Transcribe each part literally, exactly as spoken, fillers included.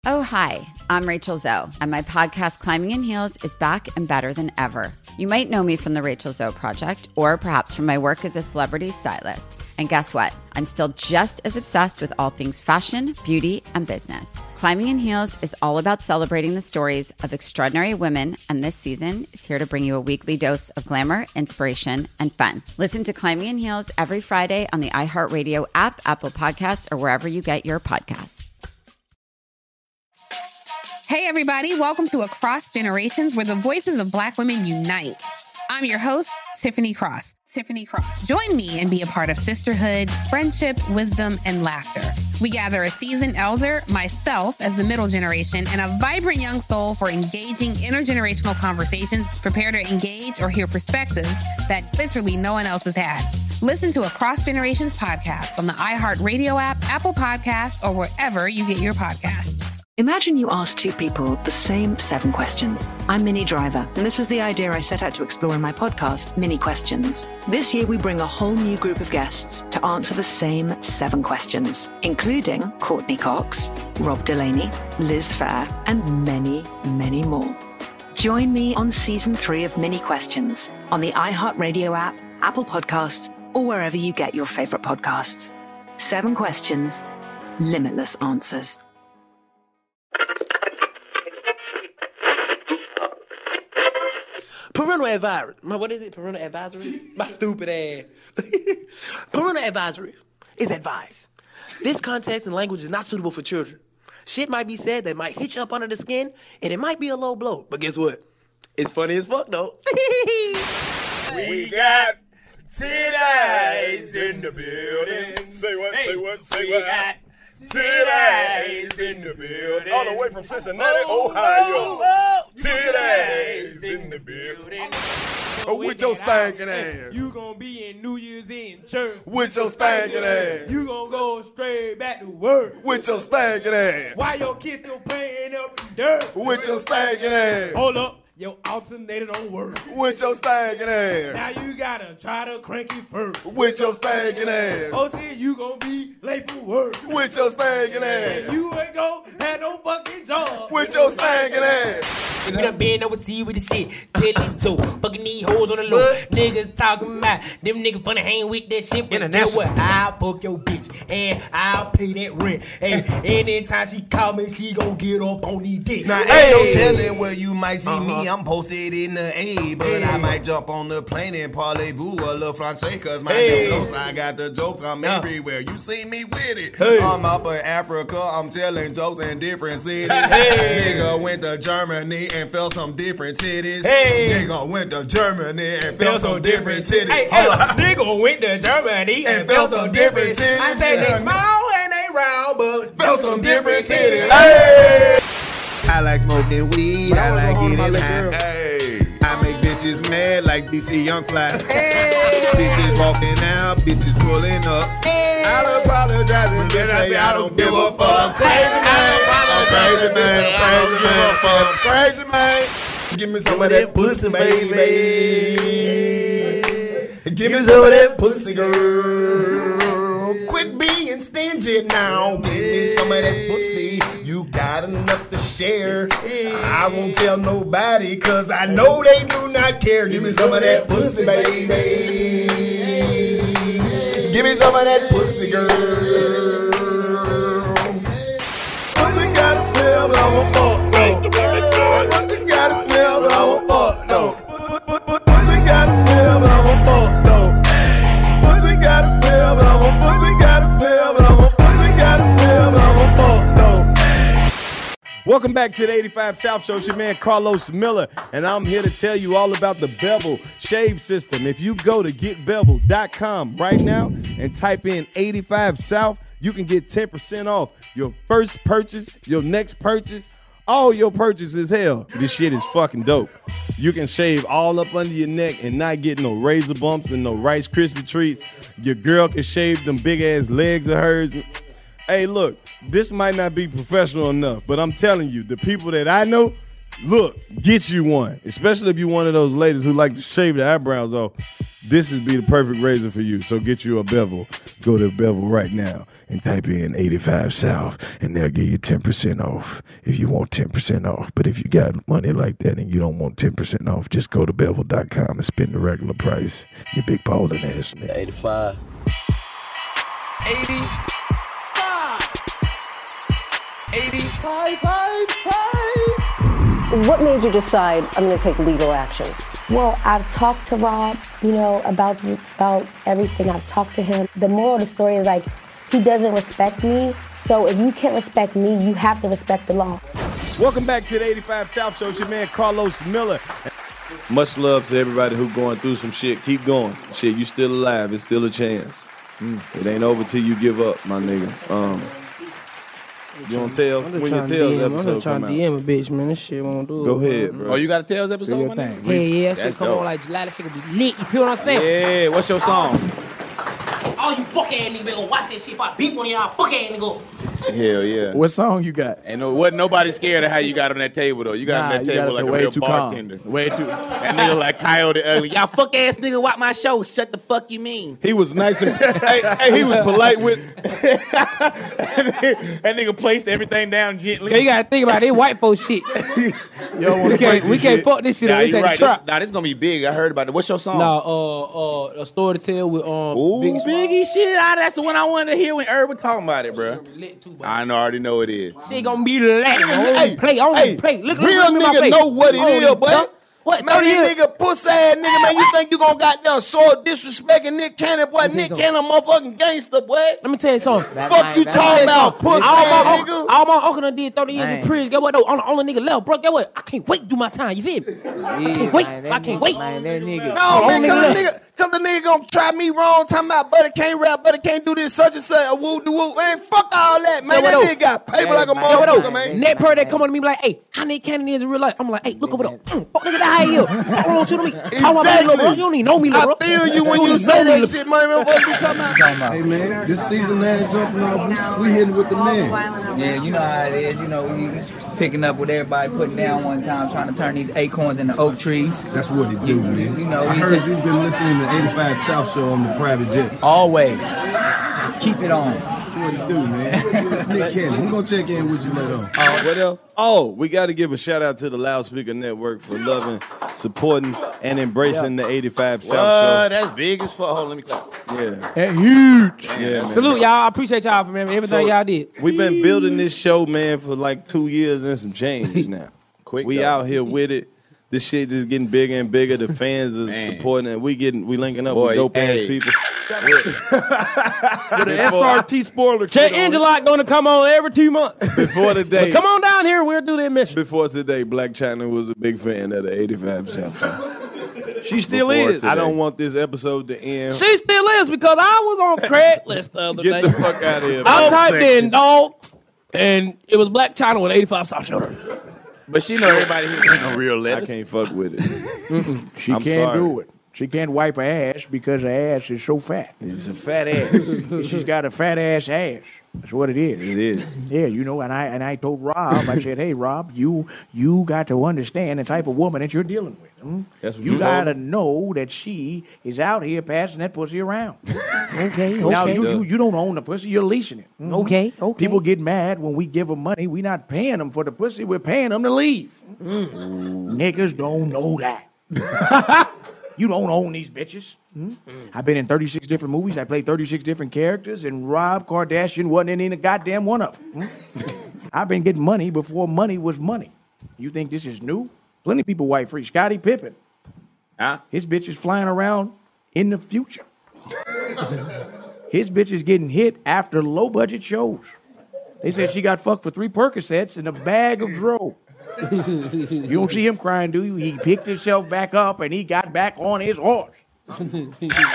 Oh, hi, I'm Rachel Zoe, and my podcast, Climbing in Heels, is back and better than ever. You might know me from the Rachel Zoe Project, or perhaps from my work as a celebrity stylist. And guess what? I'm still just as obsessed with all things fashion, beauty, and business. Climbing in Heels is all about celebrating the stories of extraordinary women, and this season is here to bring you a weekly dose of glamour, inspiration, and fun. Listen to Climbing in Heels every Friday on the iHeartRadio app, Apple Podcasts, or wherever you get your podcasts. Hey, everybody. Welcome to Across Generations, where the voices of Black women unite. I'm your host, Tiffany Cross. Tiffany Cross. Join me and be a part of sisterhood, friendship, wisdom, and laughter. We gather a seasoned elder, myself as the middle generation, and a vibrant young soul for engaging intergenerational conversations. Prepare to engage or hear perspectives that literally no one else has had. Listen to Across Generations podcast on the iHeartRadio app, Apple Podcasts, or wherever you get your podcasts. Imagine you ask two people the same seven questions. I'm Minnie Driver, and this was the idea I set out to explore in my podcast, Minnie Questions. This year, we bring a whole new group of guests to answer the same seven questions, including Courtney Cox, Rob Delaney, Liz Phair, and many, many more. Join me on season three of Minnie Questions on the iHeartRadio app, Apple Podcasts, or wherever you get your favorite podcasts. Seven questions, limitless answers. Parental advisory. My, what is it? Parental advisory? My stupid ass. Parental advisory is advice. This context and language is not suitable for children. Shit might be said that might hit you up under the skin, and it might be a low blow. But guess what? It's funny as fuck, though. We got titties in the building. Say what, hey, say what, say we what. Got titties in the building. All the way from Cincinnati, oh, Ohio. Oh, oh, titties in the building. Oh, with your stinking ass. You gonna be in New Year's in church. With your stinking ass. You gonna go straight back to work. With your stinking ass. Why your kids still playing up in dirt? With your stinking ass. Hold up. Your alternator don't work. With your stinking ass. Now you gotta try to crank it first. With your stinking ass. Oh, see, you gonna be late for work. With your stinking ass. And you ain't gonna have no fucking job. With your stinking ass. We done been overseas with the shit. Telly Joe. Fucking these hoes on the low. What? Niggas talking about them niggas funny hang with that shit. But guess what? I'll fuck your bitch. And I'll pay that rent. Hey, anytime she call me, she gon' get up on these dicks. Now, hey. Ain't no telling where you might see uh-huh. me. I'm posted in the A, but hey. I might jump on the plane and parlez-vous a little Francais, cause my hey. nose, I got the jokes, I'm yeah. everywhere. You see me with it. Hey. I'm up in Africa, I'm telling jokes in different cities. Hey. Nigga went to Germany and felt some different titties. Hey. Nigga went to Germany and felt some different titties. Hey, hey, nigga went to Germany and, and felt some different titties. I said they small and they round, but felt some different titties. Hey. I like smoking weed, I like getting high. Hey. I make bitches mad like D C Young Fly. Hey. Bitches walking out, bitches pulling up. Hey. I'll apologize and just say I don't give a fuck. I'm crazy man, I'm crazy man, I'm crazy man, I'm crazy man. Give me some of that pussy, baby. Give me some of that pussy, girl. Quit being stingy now. Give me some of that pussy. You got enough to share. I won't tell nobody, cause I know they do not care. Give me some of that pussy, baby. Give me some of that pussy, girl. Pussy got a smell, but I won't fuck, no. Pussy got a smell, but I won't fuck, no. Pussy got a smell, but I won't fuck, no. Pussy got a smell, but I won't. Pussy got a smell, but I won't. Pussy got a smell, but I won't fuck, no. Welcome back to the eighty-five South Show. It's your man Carlos Miller, and I'm here to tell you all about the Bevel Shave System. If you go to get bevel dot com right now and type in eighty-five South, you can get ten percent off your first purchase, your next purchase, all your purchases. Hell, this shit is fucking dope. You can shave all up under your neck and not get no razor bumps and no Rice Krispie treats. Your girl can shave them big ass legs of hers. Hey, look, this might not be professional enough, but I'm telling you, the people that I know, look, get you one. Especially if you're one of those ladies who like to shave their eyebrows off. this is be the perfect razor for you. So get you a bevel. Go to Bevel right now and type in eighty-five South, and they'll give you ten percent off if you want ten percent off. But if you got money like that and you don't want ten percent off, just go to bevel dot com and spend the regular price. You big ballin' ass nigga. eighty-five. eighty-five. eighty-five, five, five. What made you decide I'm going to take legal action? Well, I've talked to Rob, you know, about about everything. I've talked to him. The moral of the story is like, he doesn't respect me. So if you can't respect me, you have to respect the law. Welcome back to the eighty-five South Show. It's your man Carlos Miller. Much love to everybody who going through some shit. Keep going. Shit, you still alive. It's still a chance. Mm. It ain't over till you give up, my nigga. Um, you don't tell I'm when just your trying to Tails D M. I'm episode just trying come to out. D M a bitch, man. This shit won't do it. Go ahead, bro. bro. Oh, you got a Tails episode? Do your my thing. nigga? Yeah, yeah, that That's shit come dope. on like July. That shit gonna be lit. You feel what I'm saying? Yeah, what's your song? All you fuck ass niggas better go watch that shit if I beat one of y'all fuck ass niggas. Hell yeah. What song you got? Ain't no, wasn't nobody scared of how you got on that table though. You got Nah, on that you got table it like a way real too calm. bartender. Way too. That nigga like Coyote Ugly. Y'all fuck ass nigga watch my show. Shut the fuck you mean? He was nice and hey, hey, he was polite with. That nigga placed everything down gently. You gotta think about it. White folks shit. Yo, we can't, we can't fuck this shit Nah, up. This you ain't right. a trap. This, nah, this gonna be big. I heard about it. What's your song? Nah, uh, uh, a story to tell with um, Ooh, Biggie Smalls. Biggie shit. Ah, that's the one I wanted to hear when Herb was talking about it, bro. Shit lit too, I know, I already know it is. Shit gonna be lit. Hey, play, only hey, play. Look, look, real look at my nigga face. know what it Only is, boy. dump. What? Man, thirty this years? nigga pussy ass nigga, man. You think you gonna goddamn show disrespecting Nick Cannon, boy? Let me Nick tell you Cannon, motherfucking gangster, boy. Let me tell you something. Fuck you talking about, pussy all ass my, nigga. All my uncle done did thirty years Man. in prison. Get what though? I'm the only nigga left, bro. Get what? I can't wait to do my time. You feel me? I can't wait. I can't wait. Man, that nigga. No, man, only cause the nigga nigga, cause the nigga gonna try me wrong, talking about buddy can't rap, buddy can't do this, such and such, a woo do woo. Man, fuck all that, man. Yeah, That what nigga got paper like a Get what motherfucker, though? man. Net per that come on to me like, hey, how Nick Cannon is in real life? I'm like, hey, look over there. Mm, fuck nigga, that how he is. Talk wrong to me. Talk about me, little bro. You don't even know me, little bro. I feel you when don't you even say know me, that shit, man. Man, what you talking about? Hey man, this season man jumping off. We, we hitting with the man. Yeah, you know how it is. You know, we picking up with everybody putting down one time, trying to turn these acorns into oak trees. That's what he do, You, man. you know, I he heard just- you've been listening to eighty-five South Show on the private jet. Always. Keep it on. That's what he do, man. Nick Cannon, we gonna check in with you later on. Uh, what else? Oh, we got to give a shout out to the Loudspeaker Network for loving, supporting, and embracing the eighty-five South What? That's big as fuck. Hold on, let me clap. Show. Yeah. That huge. Yeah, man. Salute y'all. I appreciate y'all for man, everything So, y'all did. We've been building this show, man, for like two years and some change now. Quick, we though. out here with it. This shit just getting bigger and bigger. The fans are Man. supporting it. We getting, we linking up Boy, with dope hey. ass people. With an S R T spoiler. Check kit on it. Angela gonna come on every two months. Before the day, Come on down here. We'll do the admission. before today, Black China was a big fan of the eighty-five South Show. She still Before is. I don't want this episode to end. She still is because I was on Craigslist the other Get day. the fuck out of here. I man. typed Section. in dogs, and it was Black China with eighty-five South Shoulder. But she know everybody here ain't no real I letters. can't fuck with it. She I'm can't sorry. do it. She can't wipe her ass because her ass is so fat. It's a fat ass. She's got a fat ass ass. That's what it is. It is. Yeah, you know, and I and I told Rob, I said, hey Rob, you you got to understand the type of woman that you're dealing with. hmm? That's what You you told gotta her? know that she is out here passing that pussy around. Okay, Now okay. you, you you don't own the pussy, you're leasing it. Mhm. Okay, okay. People get mad when we give them money. We're not paying them for the pussy, we're paying them to leave. Niggas don't know that. You don't own these bitches. Hmm? I've been in thirty-six different movies. I played thirty-six different characters, and Rob Kardashian wasn't in any goddamn one of them. Hmm? I've been getting money before money was money. You think this is new? Plenty of people white free. Scottie Pippen. Huh? His bitch is flying around in the future. His bitch is getting hit after low budget shows. They said she got fucked for three Percocets and a bag of dro. You don't see him crying, do you? He picked himself back up and he got back on his horse. On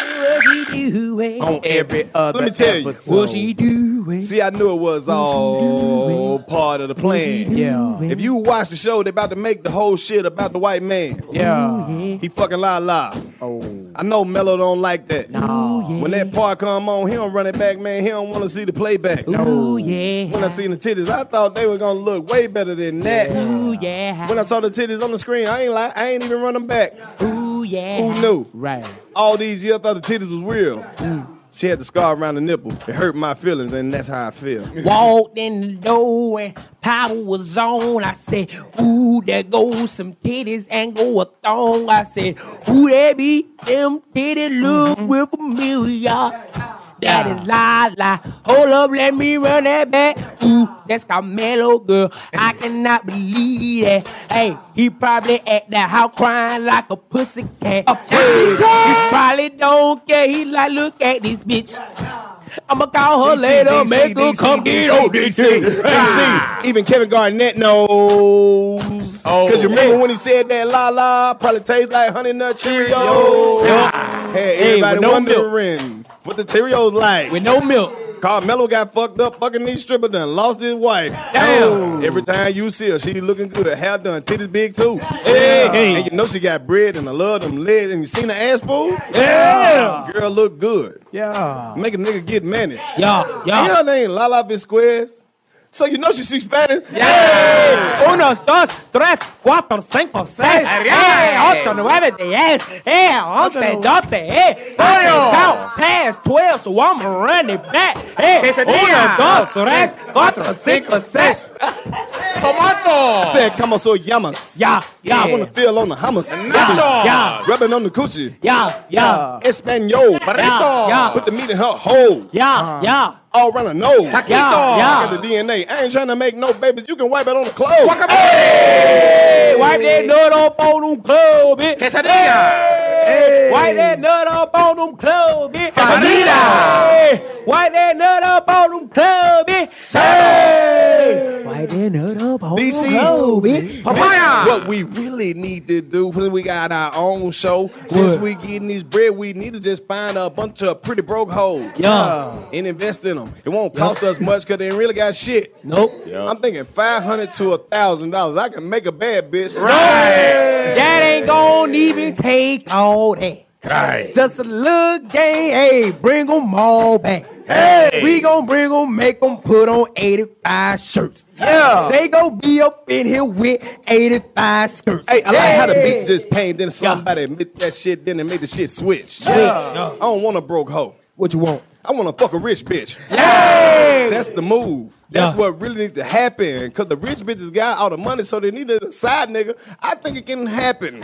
every other Let me tell you. episode. What she do? See, I knew it was all part of the plan. Yeah. If you watch the show, they about to make the whole shit about the white man. Yeah. He fucking la la. Oh. I know Mello don't like that. No. When that part come on, he don't run it back, man. He don't want to see the playback. Ooh, yeah. When I seen the titties, I thought they were gonna look way better than that. Ooh, yeah. When I saw the titties on the screen, I ain't like, I ain't even run them back. Ooh, Ooh, yeah. Who knew? Right. All these years I thought the titties was real. Mm. She had the scar around the nipple. It hurt my feelings, and that's how I feel. Walked in the door and power was on. I said, ooh, there goes some titties and go a thong. I said, ooh, that be them titties look mm-hmm. real familiar. That is la la. Hold up, let me run that back. Ooh, that's Carmelo, girl. I cannot believe that. Hey, he probably at that house crying like a pussycat. A pussycat. He probably don't care. He like, look at this bitch. I'ma call her D C, later, D C, make her D C, come D C, get on D this C, shit. D C. Even Kevin Garnett knows. Oh. Cause you remember when he said that la la probably tastes like honey nut Cheerios. Yeah. Hey, Hey, everybody with no wondering what the Cheerios like. With no milk. Carmelo got fucked up fucking these strippers done lost his wife. Damn. Every time you see her, she looking good. Hair done, titties big too. Hey, hey. And you know she got bread and I love them legs. And you seen her ass fool? Yeah. Girl look good. Yeah. Make a nigga get managed. Yeah, yeah. And her name Lala Visquez. So you know she speaks Spanish? Yeah. Uno, dos, tres, cuatro, cinco, seis, eh, ocho, nueve, diez, eh, once, doce, eh. I can count past twelve, so I'ma run it back. Eh, uno, dos, tres, cuatro, cinco, seis. I said, como so llamas. Yeah, yeah. I want to feel on the hummus. Yeah. Rubbing on the coochie. Yeah, yeah. Espanol. Yeah, yeah. Put the meat in her hole. Yeah, yeah. All around her nose. Yeah, yeah. Got the D N A. I ain't trying to make no babies. You can wipe it on the clothes. Hey, wipe that nut up on them clothes, bitch. Quesadilla. Hey, wipe that nut up on them clothes, bitch. Quesadilla. Hey, wipe that nut up on them clothes, bitch. Hey, wipe that nut up on them D C, clothes, bitch. Papaya. What we really need to do when we got our own show, since we getting this bread, we need to just find a bunch of pretty broke hoes. Yeah. And invest in them. It won't cost yep. us much because they ain't really got shit. Nope. Yep. I'm thinking five hundred to a thousand dollars. I can make a bad bitch. Right. That ain't gonna even take all that. Right. Just a little game. Hey, bring them all back. Hey. We gon' bring them, make them put on eighty-five shirts. Yeah. They gon' be up in here with eighty-five skirts. Hey, I hey. like how the beat just came. Then somebody yeah. admit that shit. Then they made the shit switch. Switch. Yeah. I don't want a broke hoe. What you want? I want to fuck a rich bitch. Yay! That's the move. That's yeah. what really needs to happen. Because the rich bitches got all the money, so they need a side nigga. I think it can happen.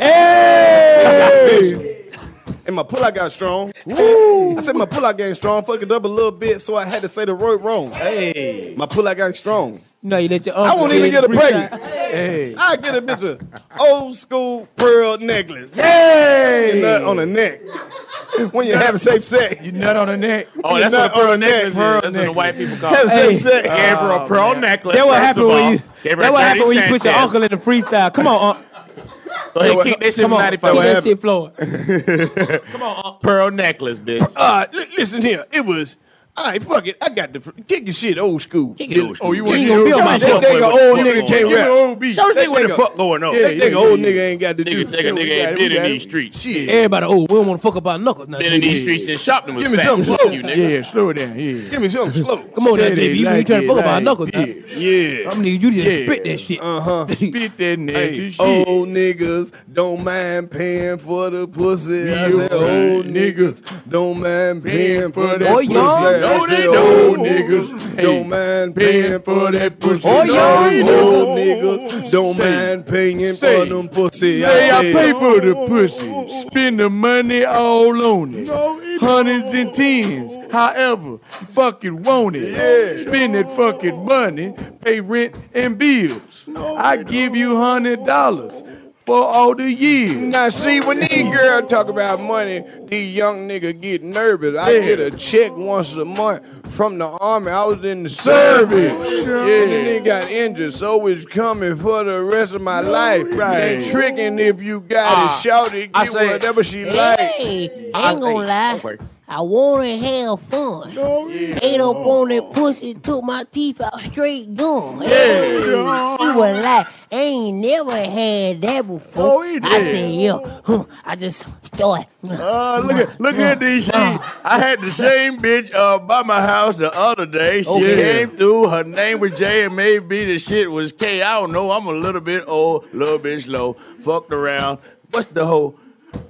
Hey! And my pull-out got strong. Woo. I said my pull-out game strong. Fuck it up a little bit, so I had to say the word wrong. Hey. My pull-out got strong. No, you let your I won't even get a pregnant. Hey. I get a bitch a old school pearl necklace. Hey. Nut on the neck. When you have safe sex. You nut on the neck. Oh, that's what a pearl necklace is. That's what the white people call it. Have safe sex. Gave her a pearl necklace. That's what happened when you. That's what happened when you put your uncle in the freestyle. Come on, Unc. So he kicked that shit from ninety-five. Kick that shit floor. Come on, Unc. Pearl necklace, bitch. Uh, l- listen here. It was. All right, fuck it. I got the kick your shit old school. Kick it old school. Oh, you You want ain't gonna be on my That show. nigga old nigga can't rap. Show the nigga what the fuck going on. That nigga old nigga ain't got to do. Nigga, nigga, nigga ain't been in these streets. Shit. Everybody, oh, we don't want to fuck up our knuckles. Now, Been in these streets and shopping was Give me fat. something Fuck slow. you, nigga. Yeah, slow it down. Yeah. Give me something slow. Come on, now, Say J they B. You like ain't trying to it fuck up our like knuckles now. this. Yeah. I'm gonna need you to just Yeah. spit that shit. Uh huh. Spit that nasty Hey, shit. old niggas don't mind paying for the pussy. I Yeah, said, old right. niggas don't mind paying for that Oh, pussy. young. I No, said, they old don't. niggas Hey, don't mind paying for that pussy. Oh, young. Old niggas don't Say, mind paying say, for them pussy. Say I said, pay for the pussy, spend the money all on it, hundreds and tens. However, you fucking want it. Yeah. Spend that fucking money, pay rent and bills. I give you hundred dollars for all the years. Now see, when these girls talk about money, these young niggas get nervous. I Yeah. get a check once a month from the army. I was in the Service. service. Yeah. And then they got injured, so it's coming for the rest of my life. Right. They tricking if you got Ah, it. Shout it, I get say- whatever she like. Hey, I ain't gonna lie. I wanna have fun. Ate up on that pussy, took my teeth out straight gone. Hey, she was like, I ain't never had that before. Oh, he I did. said, yo, huh, I just started. Uh, look at look at these. She, I had the same bitch uh, by my house the other day. She Okay. came through. Her name was J, and maybe the shit was K. I don't know. I'm a little bit old, a little bit slow. Fucked around. What's the whole?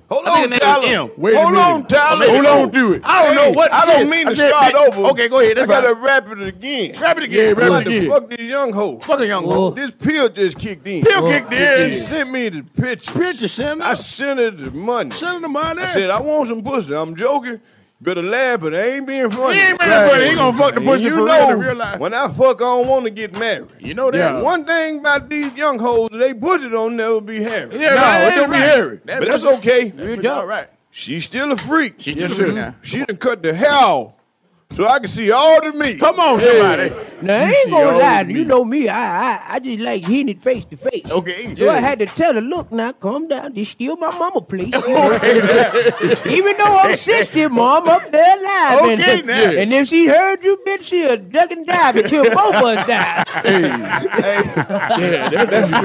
Hold I think on, the name was Tyler. M. Wait a Hold minute. on, Tyler. Hold on to it. I don't know what I shit. don't mean I to said, start bitch. over. Okay, go ahead. That's I gotta fine. rap it again. Rap it again. I'm about Rap it to again. fuck this young hoe. Fuck a young hoe. This pill just kicked in. Pill kicked in. She sent me the picture. Picture, send her. I sent her the money. Send her the money. I said, I want some pussy. I'm joking. Better laugh, but I ain't being funny. He ain't being funny. He gonna fuck the And pussy you for know, real in real life. when I fuck, I don't want to get married. You know that. Yeah. One thing about these young hoes, they pussy don't never be hairy. Yeah, no, it don't be hairy. But that's okay. Good job. All right. She's still a freak. She's still a freak now. She done cut the hair off so I can see all the meat. Come on, somebody. Now, I ain't gonna lie, you know me, I I, I just like hitting it face to face. Okay. So I had to tell her, look, now, calm down. This still my mama place. Even though I'm sixty, mom up there alive. Okay, and, now. and if she heard you, bitch, she'll duck and dive until both of us die. Yeah,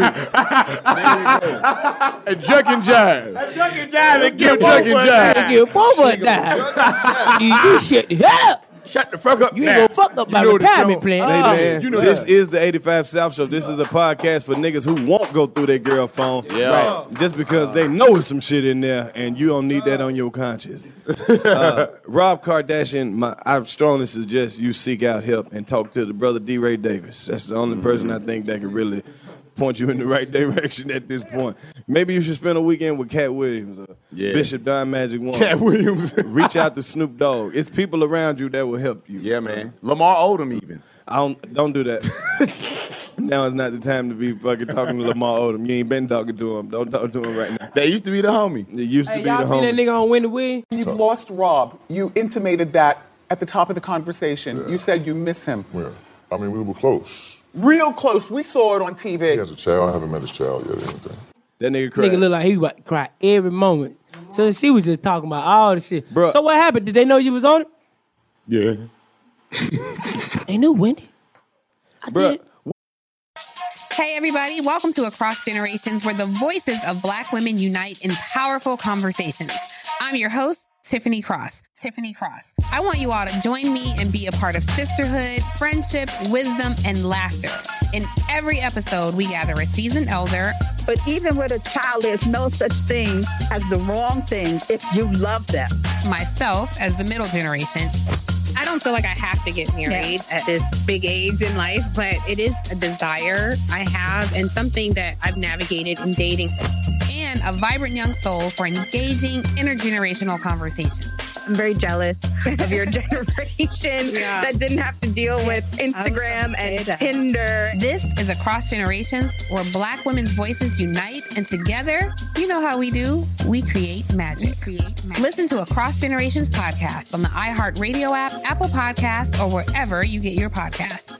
that's A juck and jive. A juck and jive and give Duck juck and jive. and give both of us die. You, you shut the hell up. Shut the fuck up. You now. ain't gonna fuck up my You know the retirement show. plan. Hey, Oh. man, you know this that. is the eighty-five South Show. This is a podcast for niggas who won't go through their girl phone. Yeah. Right. Just because they know it's some shit in there and you don't need that on your conscience. Uh, Rob Kardashian, my, I strongly suggest you seek out help and talk to the brother D. Ray Davis. That's the only person I think that can really point you in the right direction at this point. Maybe you should spend a weekend with Cat Williams or Yeah. Bishop Don Magic One. Cat Williams. Reach out to Snoop Dogg. It's people around you that will help you. Yeah, man. Lamar Odom even. I don't don't do that. Now is not the time to be fucking talking to Lamar Odom. You ain't been talking to him. Don't talk to him right now. That used to be the homie. It used to Hey, be y'all the seen that homie. nigga on Win the Win? You've lost Rob. You intimated that at the top of the conversation. Yeah. You said you miss him. Yeah. I mean, we were close. Real close. We saw it on T V. He has a child. I haven't met his child yet or anything. That nigga cried. Nigga look like he about to cry every moment. So she was just talking about all the shit. Bruh. So what happened? Did they know you was on it? Yeah. They knew, Wendy. I Bruh. did. Hey, everybody. Welcome to Across Generations, where the voices of Black women unite in powerful conversations. I'm your host, Tiffany Cross. Tiffany Cross. I want you all to join me and be a part of sisterhood, friendship, wisdom, and laughter. In every episode, we gather a seasoned elder. But even with a child, there's no such thing as the wrong thing if you love them. Myself as the middle generation. I don't feel like I have to get married Yeah. at this big age in life, but it is a desire I have and something that I've navigated in dating. And a vibrant young soul for engaging intergenerational conversations. I'm very jealous of your generation Yeah. that didn't have to deal with Instagram and Tinder. This is Across Generations, where Black women's voices unite, and together, you know how we do, we create magic. We create magic. Listen to Across Generations podcast on the iHeartRadio app, Apple Podcasts, or wherever you get your podcasts.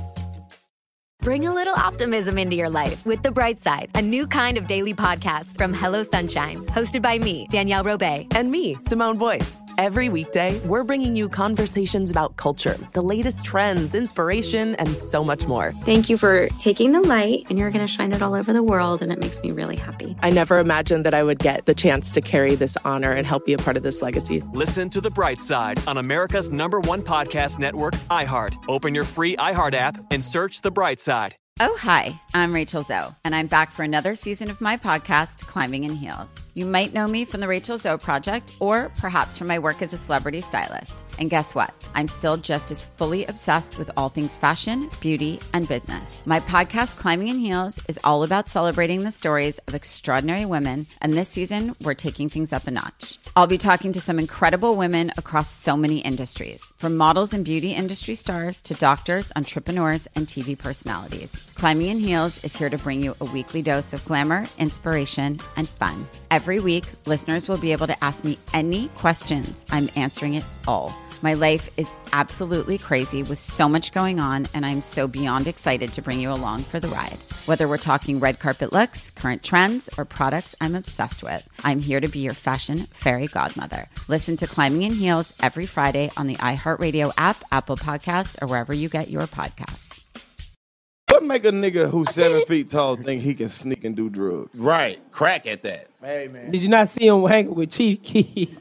Bring a little optimism into your life with The Bright Side, a new kind of daily podcast from Hello Sunshine, hosted by me, Danielle Robay. And me, Simone Boyce. Every weekday, we're bringing you conversations about culture, the latest trends, inspiration, and so much more. Thank you for taking the light, and you're going to shine it all over the world, and it makes me really happy. I never imagined that I would get the chance to carry this honor and help be a part of this legacy. Listen to The Bright Side on America's number one podcast network, iHeart. Open your free iHeart app and search The Bright Side. Oh, hi, I'm Rachel Zoe, and I'm back for another season of my podcast, Climbing in Heels. You might know me from the Rachel Zoe Project, or perhaps from my work as a celebrity stylist. And guess what? I'm still just as fully obsessed with all things fashion, beauty, and business. My podcast, Climbing in Heels, is all about celebrating the stories of extraordinary women, and this season, we're taking things up a notch. I'll be talking to some incredible women across so many industries, from models and beauty industry stars to doctors, entrepreneurs, and T V personalities. Climbing in Heels is here to bring you a weekly dose of glamour, inspiration, and fun. Every week, listeners will be able to ask me any questions. I'm answering it all. My life is absolutely crazy with so much going on, and I'm so beyond excited to bring you along for the ride. Whether we're talking red carpet looks, current trends, or products I'm obsessed with, I'm here to be your fashion fairy godmother. Listen to Climbing in Heels every Friday on the iHeartRadio app, Apple Podcasts, or wherever you get your podcasts. What make a nigga who's seven feet tall think he can sneak and do drugs? Right. Crack at that. Hey, man. Did you not see him hanging with Chief Keef?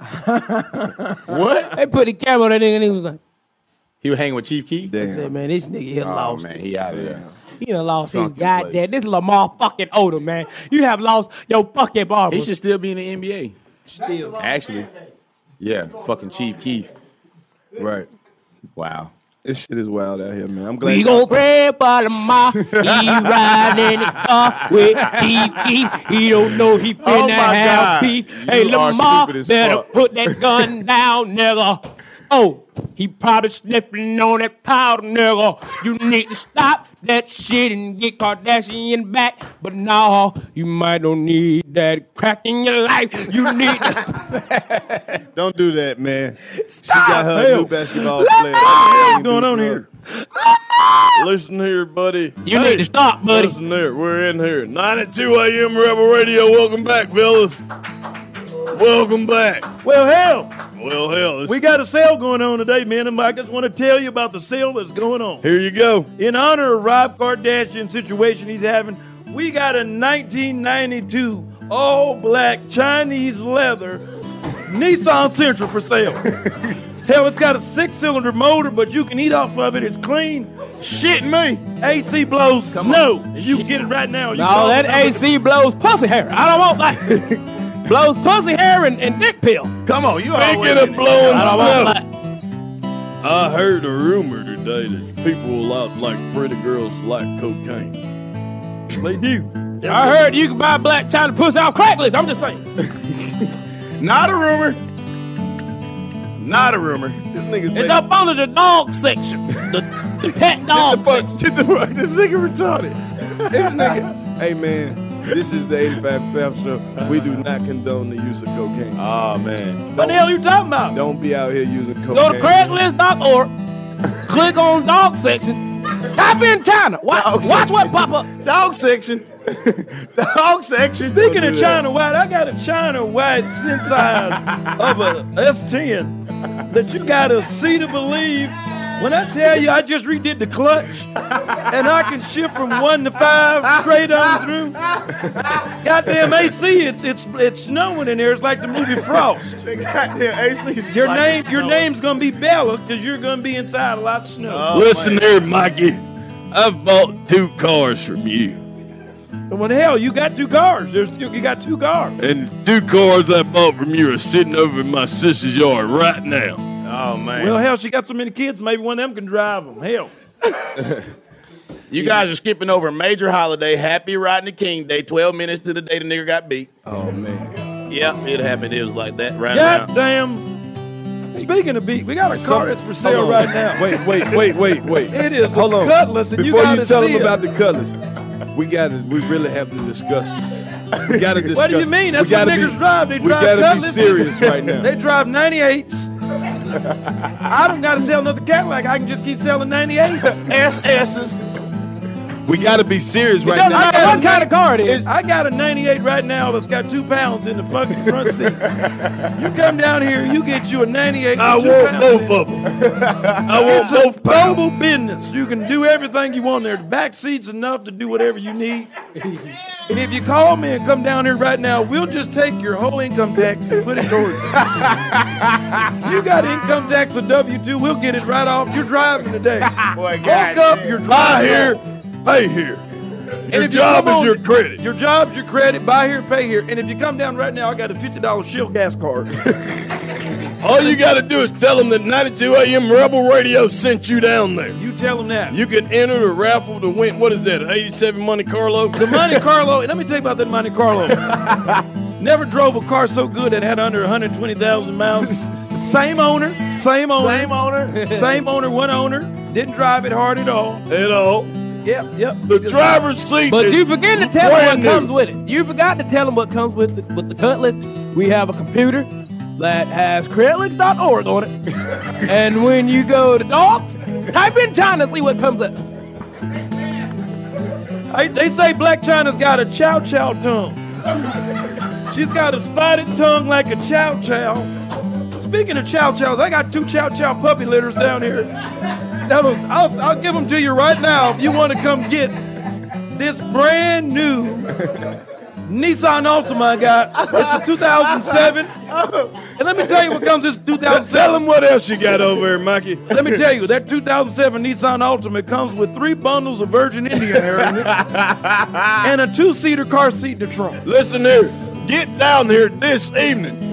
What? They put the camera on that nigga and he was like, He was hanging with Chief Keef? I said, man, this nigga here Oh, lost man, it. he out of there. He done lost Sunken his goddamn. place. This is Lamar fucking Odom, man. You have lost your fucking barber. He should still be in the N B A. Still. Actually, yeah, fucking Chief Keef. Right. Wow. This shit is wild out here, man. I'm glad. We gon' grab Baltimore. He riding in the car with Chief Keef. He don't know he finna Oh my have God. beef. You Hey, are Lamar, stupid as better fuck. put that gun down, nigga. Oh, he probably sniffing on that powder, nigga. You need to stop that shit and get Kardashian back. But no, you might don't need that crack in your life. You need to. Don't do that, man. Stop. She got her Hell. new basketball Let player. me- What's going on here? Listen here, buddy. You need to stop, buddy. Listen here. We're in here. ninety-two A M Rebel Radio. Welcome back, fellas. Welcome back. Well, hell, Well, hell. it's- we got a sale going on today, man. And I just want to tell you about the sale that's going on. Here you go. In honor of Rob Kardashian situation he's having, we got a nineteen ninety-two all-black Chinese leather Nissan Sentra for sale. Hell, it's got a six-cylinder motor, but you can eat off of it. It's clean. Shit me. A C blows snow. And you can get it right now. You No, call that the number- A C blows pussy hair. I don't want that. Blows pussy hair and, and dick pills. Come on, you always Speaking of in it. blowing I don't want snow, I heard a rumor today that people out like pretty girls like cocaine. They do. I heard you can buy black China pussy off Craigslist. I'm just saying. Not a rumor. Not a rumor. This nigga's It's up under the dog section. The, the pet dog Get the fuck, get the fuck, this nigga retarded. This nigga. Hey man, this is the eighty-five South Show. We do not condone the use of cocaine. Oh man. What the hell are you talking about? Don't be out here using cocaine. Go to Craigslist dot org. Click on dog section. Type in China. Watch, Dog watch what section. pop up. Dog section. Dog section. Speaking Don't of do China White, I got a China White inside of a S ten that you gotta see to believe. When I tell you I just redid the clutch and I can shift from one to five straight on through. Goddamn A C, it's it's it's snowing in there. It's like the movie Frost. Goddamn A C. Your name, your name's gonna be Bella because you're gonna be inside a lot of snow. Oh, Listen here, Mikey. I've bought two cars from you. Well, the hell, you got two cars. There's you got two cars. And two cars I bought from you are sitting over in my sister's yard right now. Oh, man. Well, hell, she got so many kids. Maybe one of them can drive them. Hell. You guys are skipping over a major holiday. Happy Rodney King Day. twelve minutes to the day the nigga got beat. Oh, man. Yep, it happened. It was like that right now. God damn. Speaking of beat, we got a car that's for sale Hold on. right now. Wait, wait, wait, wait, wait. It is Hold a on. Cutlass, and you Before gotta you tell see them it. about the Cutlass, we gotta, we really have to discuss this. We gotta discuss. What do you mean? That's we what gotta niggas be, drive. They we drive gotta Cutlasses. be serious right now. They drive ninety-eights. I don't gotta sell another Cadillac. I can just keep selling ninety-eights. S S's. We gotta be serious right doesn't now. matter I what got kind of car it is. I got a ninety-eight right now that's got two pounds in the fucking front seat. You come down here, you get you a ninety-eight. I with two want pounds both in it. of them. I want It's both a global business. You can do everything you want there. The back seat's enough to do whatever you need. And if you call me and come down here right now, we'll just take your whole income tax and put it towards you. You got income tax or W two, we'll get it right off. You're driving today. Boy, Woke God up, damn. you're Buy driving. here, pay here. And Your if you job come is on- your credit. Your job's your credit. Buy here, pay here. And if you come down right now, I got a fifty dollar Shell gas card. All you gotta do is tell them that ninety-two A M Rebel Radio sent you down there. You tell them that. You can enter the raffle to win. What is that? An eighty-seven Monte Carlo? The Monte Carlo, and let me tell you about that Monte Carlo. Never drove a car so good that had under one hundred twenty thousand miles. Same owner, same owner. Same owner. Same owner, one owner. Didn't drive it hard at all. At all. Yep, yep. The driver's seat. But is you forget to tell them what brand new. comes with it. You forgot to tell them what comes with the, with the Cutlass. We have a computer that has Craigslist dot org on it. And when you go to dogs, type in China, see what comes up. I, they say Black China's got a chow chow tongue. She's got a spotted tongue like a chow chow. Speaking of chow chows, I got two chow chow puppy litters down here. That was, I'll, I'll give them to you right now if you want to come get this brand new Nissan Altima I got. It's a two thousand seven. And let me tell you what comes with this two thousand seven. Tell them what else you got over there, Mikey. Let me tell you, that two thousand seven Nissan Altima comes with three bundles of Virgin Indian hair in it and a two-seater car seat in the trunk. Listen here. Get down here this evening.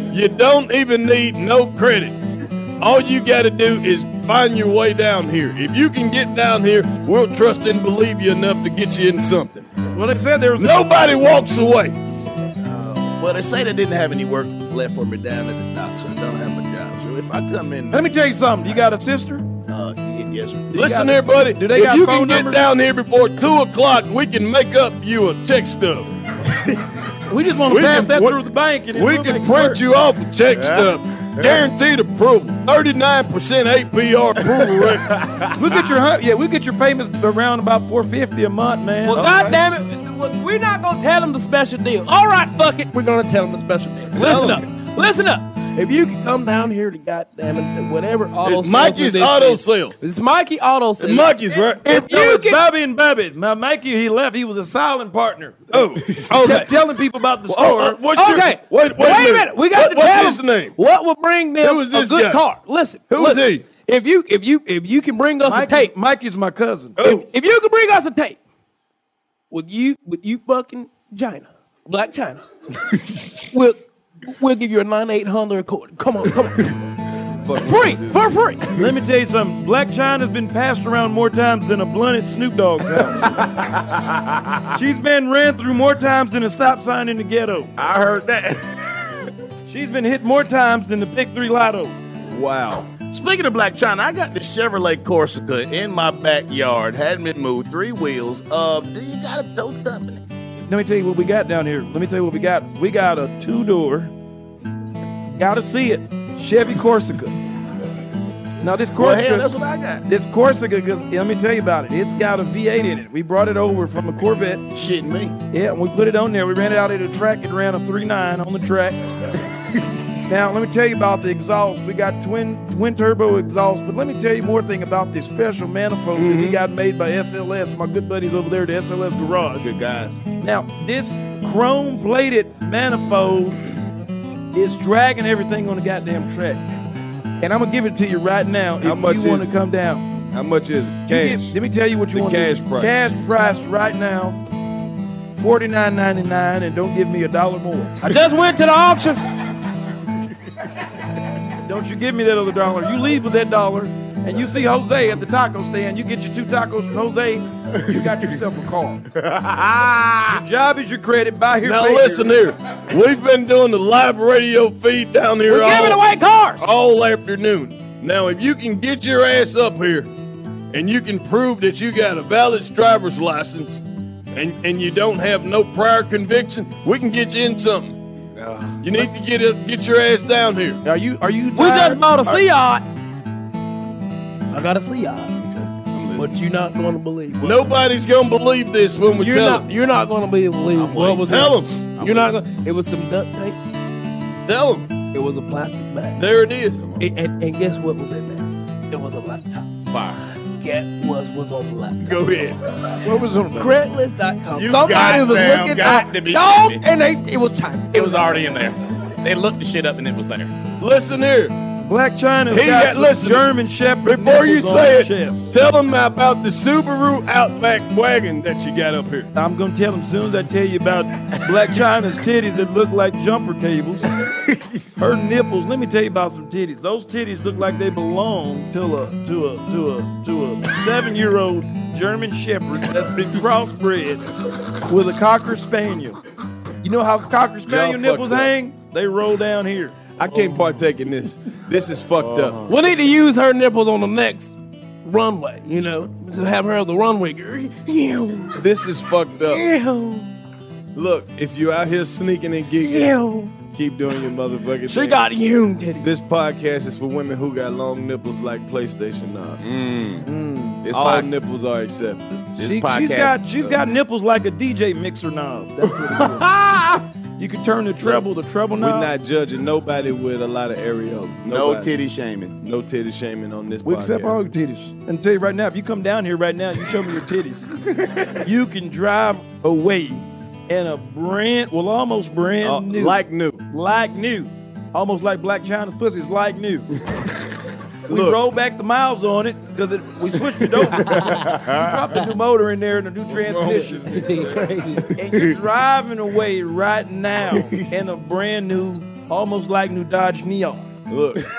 You don't even need no credit. All you got to do is find your way down here. If you can get down here, we'll trust and believe you enough to get you in something. Well, they said there was nobody walks away. Well, they say they didn't have any work left for me down at the dock, so I don't have my job. So if I come in, Let me tell you something. You got a sister? Uh, yes, sir. Listen here, buddy. Do they if got you phone can get numbers? down here before two o'clock, we can make up you a check stub. We just want to We pass can- that we- through the bank. And then We we'll can make it print work. you off a check Yeah. stub. Guaranteed approval. thirty-nine percent A P R approval rate. We'll get your hu- yeah, we'll get your payments around about four fifty a month, man. Well, goddamn it, well, we're not gonna tell them the special deal. All right, fuck it, we're gonna tell them the special deal. Listen up, listen up. If you can come down here to goddamn it, whatever auto It's sales Mikey's this Auto is. Sales. It's Mikey Auto Sales. It's Mikey's, right? If No, you it's can, Bobby and Babbitt. Now, Mikey, he left. He was a silent partner. Oh, okay. Kept telling people about the Well, store. uh, what's your- okay, wait, wait, wait a a minute. minute. We got What- to what's tell his them name? What will bring them Who is a this good guy? car? Listen, Who is listen. he? If you if you if you can bring us Mikey, a tape, Mikey's my cousin. if, if you can bring us a tape, with you with you fucking China, Black China, we'll we'll give you a nine eight hundred record. Come on, come on. Free, for free. Let me tell you something. Black China's been passed around more times than a blunt at Snoop Dogg's house. She's been ran through more times than a stop sign in the ghetto. I heard that. She's been hit more times than the big three lotto. Wow. Speaking of Black China, I got this Chevrolet Corsica in my backyard. Hadn't been moved. Three wheels. Uh, do you got a tow company? Let me tell you what we got down here. Let me tell you what we got. We got a two-door, gotta see it, Chevy Corsica. Now this Well, Corsica, hell, that's what I got. this Corsica, because let me tell you about it. It's got a V eight in it. We brought it over from a Corvette. Shitting me. Yeah, and we put it on there. We ran it out at a track. It ran a three nine on the track. Now, let me tell you about the exhaust. We got twin twin turbo exhaust, but let me tell you more thing about this special manifold that we got made by S L S. My good buddies over there at the S L S Garage. Good guys. Now, this chrome plated manifold is dragging everything on the goddamn track. And I'm gonna give it to you right now How if much you want to is- come down. How much is it? You Cash. get- let me tell you what you The want. cash to, price. Cash price right now, forty-nine ninety-nine, and don't give me a dollar more. I just went to the auction. Don't you give me that other dollar. You leave with that dollar, and you see Jose at the taco stand. You get your two tacos from Jose. You got yourself a car. Your job is your credit. Buy here. Now pay listen here. We've been doing the live radio feed down here We're all, giving away cars. all afternoon. Now, if you can get your ass up here and you can prove that you got a valid driver's license and, and you don't have no prior conviction, we can get you in something. You need to get it, get your ass down here. Are you? Are you? We just tired? bought a Are- Seat. I got a Seat, but you're not going to believe. what- Nobody's gonna believe this when we You're tell not. them. You're not going to believe what was Tell in it. them. You're not going. It was some duct tape. Tell them. It was a plastic bag. There it is. And, and, and guess what was in there? It was a laptop. Fire. Guess what was on the laptop? Go ahead. What was on the Craigslist dot com. You Somebody was goddamn looking got at to be dog, kidding me. and they it was China. It was already in there. They looked the shit up and it was there. Listen here. Black China's He got got- some listen, German Shepherd. Before you nipples on say her it, chest. tell them about the Subaru Outback wagon that you got up here. I'm gonna tell them as soon as I tell you about Black China's titties that look like jumper cables. Her nipples. Let me tell you about some titties. Those titties look like they belong to a to a to a to a seven-year-old German Shepherd that's been crossbred with a Cocker Spaniel. You know how Cocker Spaniel Y'all nipples fucked up. hang? They roll down here. I can't partake in this. This is fucked up. We need to use her nipples on the next runway. You know, to have her the runway girl. Ew. This is fucked up. Ew. Look, if you out here sneaking and gigging, Ew. keep doing your motherfucking She thing. got you, titty. This podcast is for women who got long nipples like PlayStation knobs. Mm. This All pod- nipples are accepted. This She, podcast. she's got she's got nipples like a D J mixer knob. That's what it is. You can turn the treble to treble We're knob. not judging nobody with a lot of areolas. no Nobody. titty shaming. No titty shaming on this We podcast. accept all your titties. And tell you right now, if you come down here right now, you show me your titties, you can drive away in a brand, well, almost brand Uh, new, like new. like new, almost like Black China's pussy is like new. We Look. rolled back the miles on it because we switched it over. We dropped a new motor in there and a new transmission. And you're driving away right now in a brand new almost like new Dodge Neon. Look, with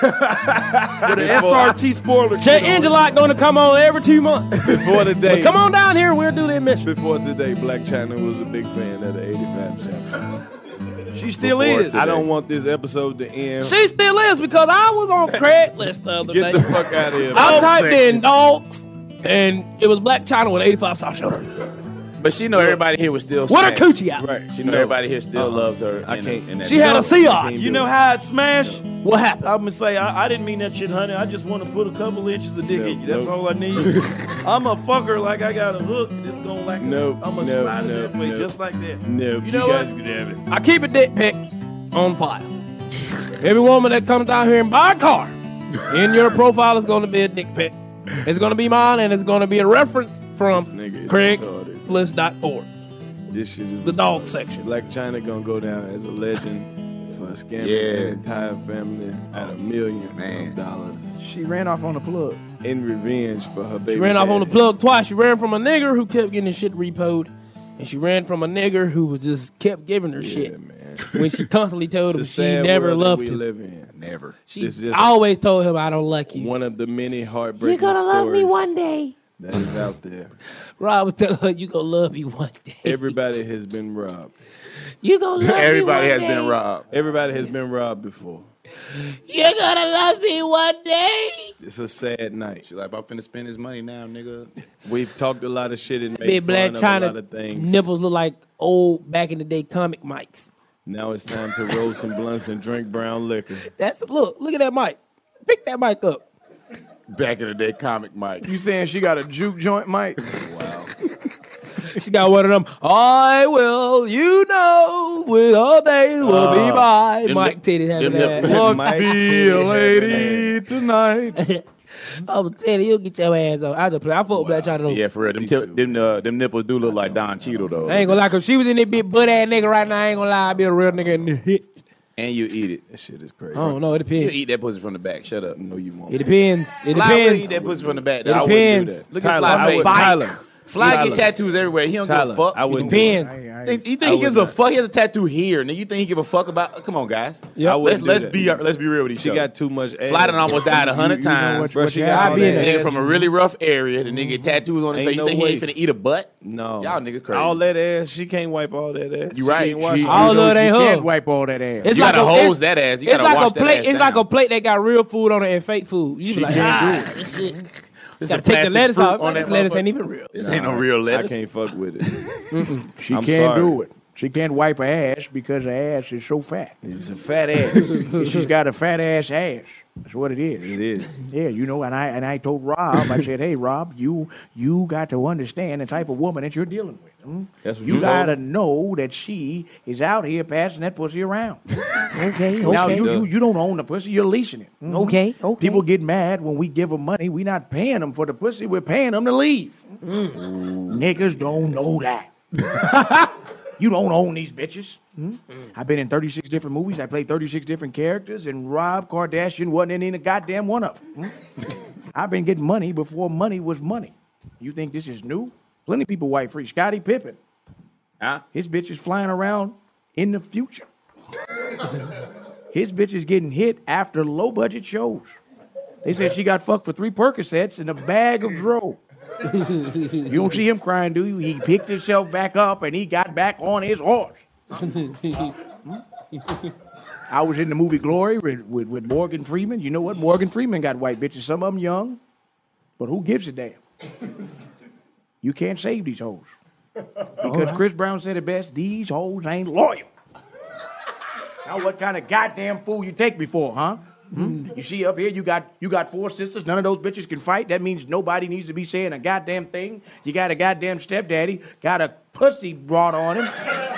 an S R T spoiler. Check engine light going to come on every two months. Before the day. But come on down here, we'll do the admission. Before today, Blac Chyna was a big fan of the eighty-five sample. She still Before is. Today. I don't want this episode to end. She still is because I was on Craigslist the other Get day. the fuck out of here. I Dog typed section. in dogs, and it was Blac Chyna with eighty-five South Shoulder. But she know everybody here was still What a smashed. coochie out. Right. She know No. everybody here still Uh-uh. loves her. I in- can't- in that She had a video. Seat. You know how it smashed? What happened? I'm gonna say I, I didn't mean that shit, honey. I just want to put a couple inches of dick No, in you. That's no. all I need. I'm a fucker like I got a hook. It's gonna like No, I'm gonna no, slide no, it that way no. just like that. No, You know guys what? can have it. I keep a dick pic on file. Every woman that comes down here and buy a car, in your profile is going to be a dick pic. It's going to be mine, and it's going to be a reference from This nigga is Craigslist dot org. This shit is The dog section. Blac Chyna gonna go down as a legend for scamming Yeah. an entire family out of millions Man. of dollars She ran off on the plug. in revenge for her baby. She ran off on the daddy. plug twice. She ran from a nigger who kept getting his shit repoed, and she ran from a nigger who was just kept giving her Yeah, shit man. when she constantly told him It's a she sad never world that loved we him. live in. Never. She It's just always told him, "I don't like you." one of the many heartbreaking You're gonna love me stories one day. that is out there. Rob was telling her, "You gonna love me one day." Everybody has been robbed. You gonna love Everybody me has one been day. robbed. Everybody has been robbed before. You're gonna love me one day. It's a sad night. She's like, I'm finna spend his money now, nigga. We've talked a lot of shit and Big made Blac fun of a lot Chyna of things. nipples look like old back in the day comic mics. Now it's time to roll some blunts and drink brown liquor. That's look, look at that mic. Pick that mic up. Back in the day, comic Mike. You saying she got a juke joint, Mike? Wow. She got one of them. I will, you know, with all days will be Uh, mine. them Mike nip- Titty having them that. nip- Look, Mike be Titty a having lady tonight. I'm telling you, you'll get your ass on. I just play. I fuck with Blac Chyna though. Yeah, for real. Them, tip, them, uh, them nipples do look like Don Cheadle, though. I ain't gonna lie, cause she was in that big butt ass nigga right now. I ain't gonna lie, I be a real nigga in the hit. And you eat it. That shit is crazy. I don't know. It You depends. eat that pussy from the back. Shut up. No, you won't. It depends. It Fly will depends. eat that pussy from the back. It I wouldn't do depends. that. Look Tyler, at I Fly would- face. Tyler. Fly Tyler. get tattoos everywhere. He don't Tyler, give a fuck. I wouldn't. Depends. Think- You think I he gives would a not. fuck? He has a tattoo here, and you think he give a fuck about? Come on, guys. Yep. I Let's wouldn't do let's that. be let's be real with each She other. got too much ass. Fly done almost died a hundred You- you know times. what- Bro, what she you got have all be in that there. Nigga ass. from a really rough area. The nigga get tattoos on his Ain't face. You no think he ain't way. finna eat a butt? No. Y'all nigga crazy. All that ass, she can't wipe all that ass. You She right. ain't wash She- it. All You know of it she ain't can't her. wipe all that ass. It's You like gotta a, hose it's- that ass. You it's gotta like wash a that plate. ass It's like down. a plate that got real food on it and fake food. You be She like, can't ah, do this shit. This Gotta a take the plastic lettuce fruit out. on This that lettuce motherfucker. ain't even real. This ain't no Nah, real I lettuce. can't fuck with it. She I'm can't sorry. do it. She can't wipe her ass because her ass is so fat. It's a fat ass. She's got a fat ass ass. That's what it is. It is. Yeah, you know, and I and I told Rob, I said, hey Rob, you you got to understand the type of woman that you're dealing with. hmm? That's what You you gotta told know that she is out here passing that pussy around. Okay, Now okay. you, you you don't own the pussy, you're leasing it. Mhm. Okay, okay. People get mad when we give them money. We're not paying them for the pussy, we're paying them to leave. Niggas don't know that. You don't own these bitches. Hmm? I've been in thirty-six different movies. I played thirty-six different characters, and Rob Kardashian wasn't in a goddamn one of them. Hmm? I've been getting money before money was money. You think this is new? Plenty of people white free. Scottie Pippen. Huh? His bitch is flying around in the future. His bitch is getting hit after low budget shows. They said she got fucked for three Percocets and a bag of dro. You don't see him crying, do you? He picked himself back up and he got back on his horse. I was in the movie Glory with, with, with Morgan Freeman. You know what? Morgan Freeman got white bitches. Some of them young, but who gives a damn? You can't save these hoes. Because Chris Brown said it best, these hoes ain't loyal. Now what kind of goddamn fool you take me for, huh? Hmm? You see up here, you got you got four sisters. None of those bitches can fight. That means nobody needs to be saying a goddamn thing. You got a goddamn stepdaddy, got a pussy brought on him.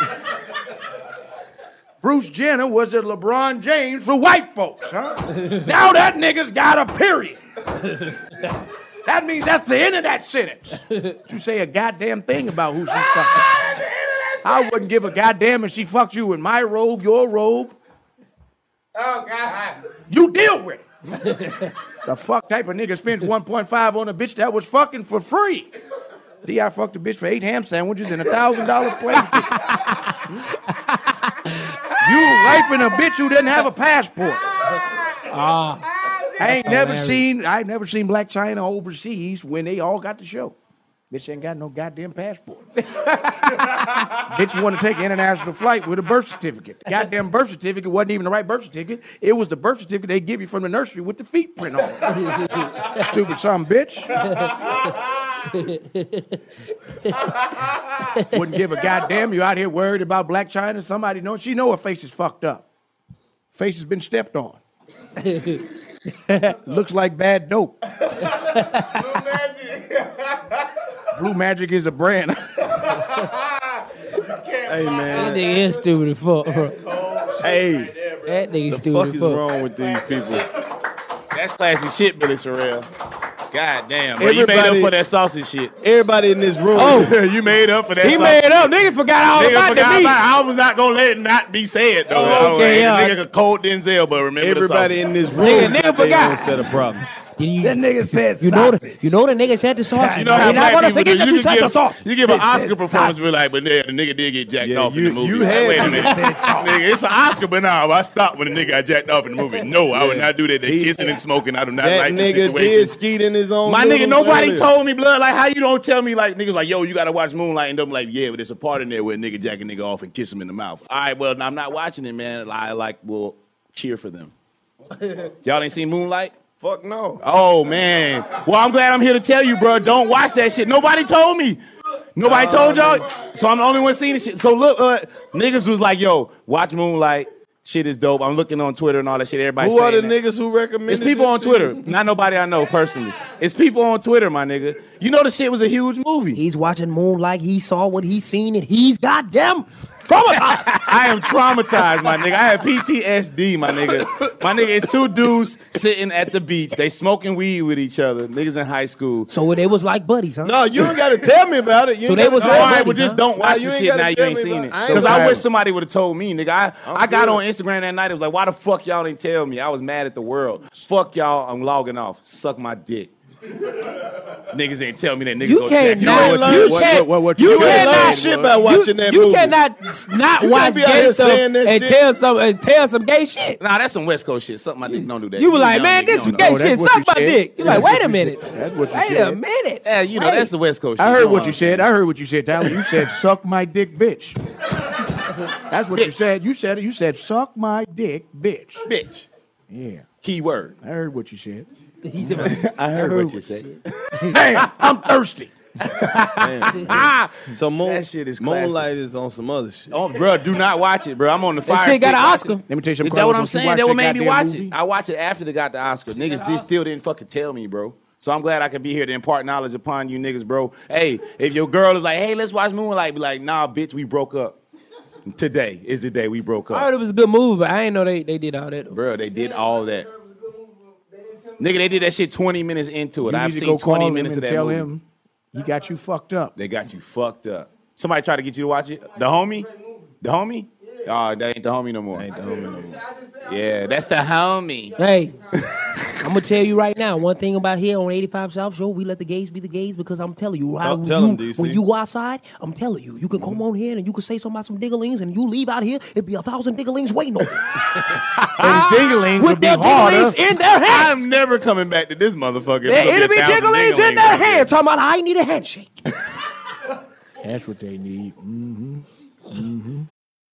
Bruce Jenner was a LeBron James for white folks, huh? Now that nigga's got a period. That means that's the end of that sentence. You say a goddamn thing about who she fucked. I wouldn't give a goddamn if she fucked you in my robe, your robe. Oh, God. You deal with it. The fuck type of nigga spends one point five on a bitch that was fucking for free? D, I fucked a bitch for eight ham sandwiches and a thousand dollar plane ticket. You wifing a bitch who didn't have a passport. Ah. I ain't That's never hilarious. seen I ain't never seen Black China overseas when they all got the show. Bitch ain't got no goddamn passport. Bitch want to take an international flight with a birth certificate. Goddamn birth certificate wasn't even the right birth certificate. It was the birth certificate they give you from the nursery with the feet print on it. Stupid son of a bitch. Wouldn't give a goddamn. You out here worried about Black China? Somebody know she know her face is fucked up. Face has been stepped on. Looks like bad dope. Blue Magic is a brand. Hey man, That nigga is stupid as fuck, bro. Hey, That nigga the stupid fuck as is fuck. wrong with these people? That's classy shit, Billy Sorrell. God damn, bro. You made up Everybody- for that sausage shit. Everybody in this room. Oh, you made up for that He sausage. made up. Nigga forgot all Nigga about forgot the meat. about it. I was not gonna let it not be said though. Oh, okay, I was like, yeah. Nigga cold Denzel, but remember Everybody the in this Nigga, room. nigga they forgot. don't set a problem. You, That nigga said you know, the, sausage. you know the niggas had the sauce. You know how You're not black gonna people forget do. that You you can touched the give, sauce. you give an Oscar performance, be like, but yeah, the nigga did get jacked Yeah, off you- in the movie. you Like, had wait a to. minute, nigga, it's an Oscar, but nah, I stopped when the nigga got jacked off in the movie. No, I would not do that. They He- kissing and smoking. I do not That like the nigga did situation. skeet in his own. My nigga, little nobody earlier. told me, blood. Like, how you don't tell me, like, niggas like, yo, you gotta watch Moonlight, and I'm like, yeah, but there's a part in there where a nigga jack a nigga off and kiss him in the mouth. All right, well, I'm not watching it, man. I like, will cheer for them. Y'all ain't seen Moonlight? Fuck no. Oh man. Well, I'm glad I'm here to tell you, bro. Don't watch that shit. Nobody told me. Nobody told y'all. So I'm the only one seeing this shit. So look, uh, niggas was like, yo, watch Moonlight. Shit is dope. I'm looking on Twitter and all that shit. Everybody Who are the saying that. niggas who recommended? It's people this on to Twitter. you? Not nobody I know personally. It's people on Twitter, my nigga. You know the shit was a huge movie. He's watching Moonlight. He saw what he seen, and he's goddamn traumatized. I am traumatized, my nigga. I have P T S D, my nigga. My nigga, it's two dudes sitting at the beach. They smoking weed with each other. Niggas in high school. So they was like buddies, huh? No, you ain't got to tell me about it. You So ain't they gotta was tell All like me. right, well, buddies, just huh? don't watch Nah, you the ain't shit gotta now. You tell ain't me seen about it. it. I ain't Because gonna I have wish it. somebody would have told me, nigga. I, I'm I got good. on Instagram that night. It was like, why the fuck y'all didn't tell me? I was mad at the world. Fuck y'all. I'm logging off. Suck my dick. Niggas ain't tell me that. Niggas You go can't jack not- off. ain't learn you what- can't- what- what you you ain't cannot- learn shit about You, watching that you movie. cannot not You watch can't be out gay here stuff saying that and shit. tell some and tell some gay shit. Nah, that's some West Coast shit. Something my niggas don't do that. You were like, young man, niggas this don't some know. gay Oh, that's shit. what Suck you my said. dick. You're That's like, what wait a you minute. said. That's what you Wait a said. minute. Yeah, you know, Wait. that's the West Coast shit. I heard You what know you said. I heard what you said, Tyler. You said, suck my dick, bitch. That's what you Bitch. said. You said it. You said, suck my dick, bitch. Bitch. Yeah. Key word. I heard what you said. I heard what you said. Damn, I'm thirsty. Man. So Moon, That shit is classic. Moonlight is on some other shit. Oh, bro, do not watch it, bro. I'm on the fire. That shit got stick an watching Oscar. it. Let me tell you something. That's what Carlos, I'm don't you saying. watch That what that made me goddamn watch movie? it. I watched it after they got the Oscar. Niggas this still didn't fucking tell me, bro. So I'm glad I could be here to impart knowledge upon you niggas, bro. Hey, if your girl is like, hey, let's watch Moonlight, be like, nah, bitch, we broke up. Today is the day we broke I heard up. it was a good movie, but I didn't know they, they did all that. Bro, they did all that. Nigga, they did that shit twenty minutes into it. You I've need to seen go call twenty him minutes of and that tell movie. him he got you fucked up. They got you fucked up. Somebody tried to get you to watch it? The homie? The homie? Oh, that ain't the homie no more. Ain't the homie no more. Yeah, that's the homie. Hey, I'm gonna tell you right now. One thing about here on eighty-five South Show, we let the gays be the gays because I'm telling you, Tell- I- tell you- 'em, D C. when you go outside, I'm telling you, you can come on here and you can say something about some digglings, and you leave out here, it'd be a thousand digglings waiting on you. Those dinglings With would be their harder. digglings in their hands. I'm never coming back to this motherfucker. It's There- gonna It'll be a thousand digglings in dinglings their out there. hands. Talking about I need a handshake. That's what they need. Mm-hmm. Mm-hmm.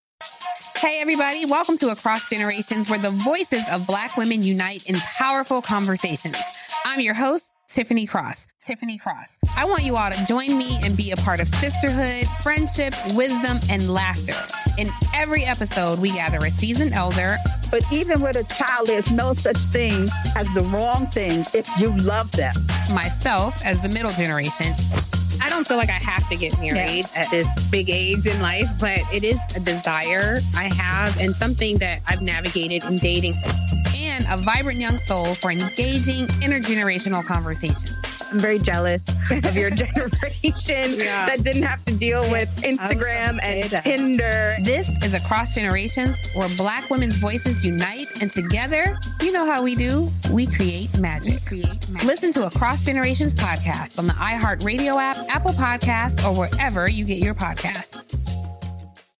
Hey, everybody. Welcome to Across Generations, where the voices of Black women unite in powerful conversations. I'm your host, Tiffany Cross. Tiffany Cross. I want you all to join me and be a part of sisterhood, friendship, wisdom, and laughter. In every episode, we gather a seasoned elder. But even with a child, there's no such thing as the wrong thing if you love them. Myself as the middle generation. I don't feel like I have to get married at this big age in life, but it is a desire I have and something that I've navigated in dating. And a vibrant young soul for engaging intergenerational conversations. I'm very jealous of your generation Yeah. that didn't have to deal with Instagram and Tinder. This is Across Generations, where Black women's voices unite, and together, you know how we do, we create magic. We create magic. Listen to Across Generations podcast on the iHeartRadio app, Apple Podcasts, or wherever you get your podcasts.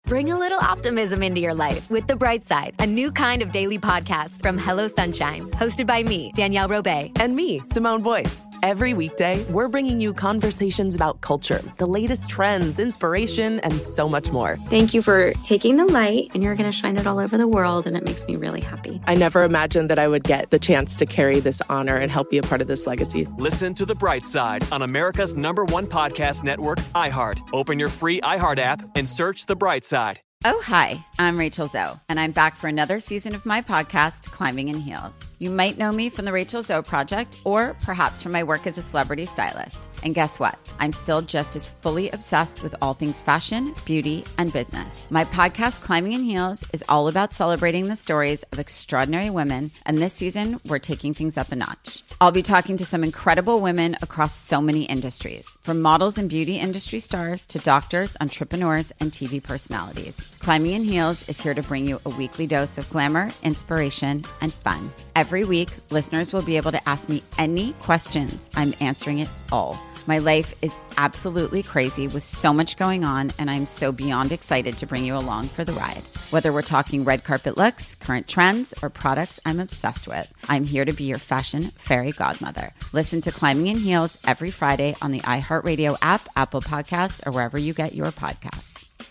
Bring a little optimism into your life with The Bright Side, a new kind of daily podcast from Hello Sunshine, hosted by me, Danielle Robay. And me, Simone Boyce. Every weekday, we're bringing you conversations about culture, the latest trends, inspiration, and so much more. Thank you for taking the light, and you're going to shine it all over the world, and it makes me really happy. I never imagined that I would get the chance to carry this honor and help be a part of this legacy. Listen to The Bright Side on America's number one podcast network, iHeart. Open your free iHeart app and search The Bright Side. Oh, hi, I'm Rachel Zoe, and I'm back for another season of my podcast, Climbing in Heels. You might know me from the Rachel Zoe Project, or perhaps from my work as a celebrity stylist. And guess what? I'm still just as fully obsessed with all things fashion, beauty, and business. My podcast, Climbing in Heels, is all about celebrating the stories of extraordinary women, and this season, we're taking things up a notch. I'll be talking to some incredible women across so many industries, from models and beauty industry stars to doctors, entrepreneurs, and T V personalities. Climbing in Heels is here to bring you a weekly dose of glamour, inspiration, and fun. Every week, listeners will be able to ask me any questions. I'm answering it all. My life is absolutely crazy with so much going on, and I'm so beyond excited to bring you along for the ride. Whether we're talking red carpet looks, current trends, or products I'm obsessed with, I'm here to be your fashion fairy godmother. Listen to Climbing in Heels every Friday on the iHeartRadio app, Apple Podcasts, or wherever you get your podcasts.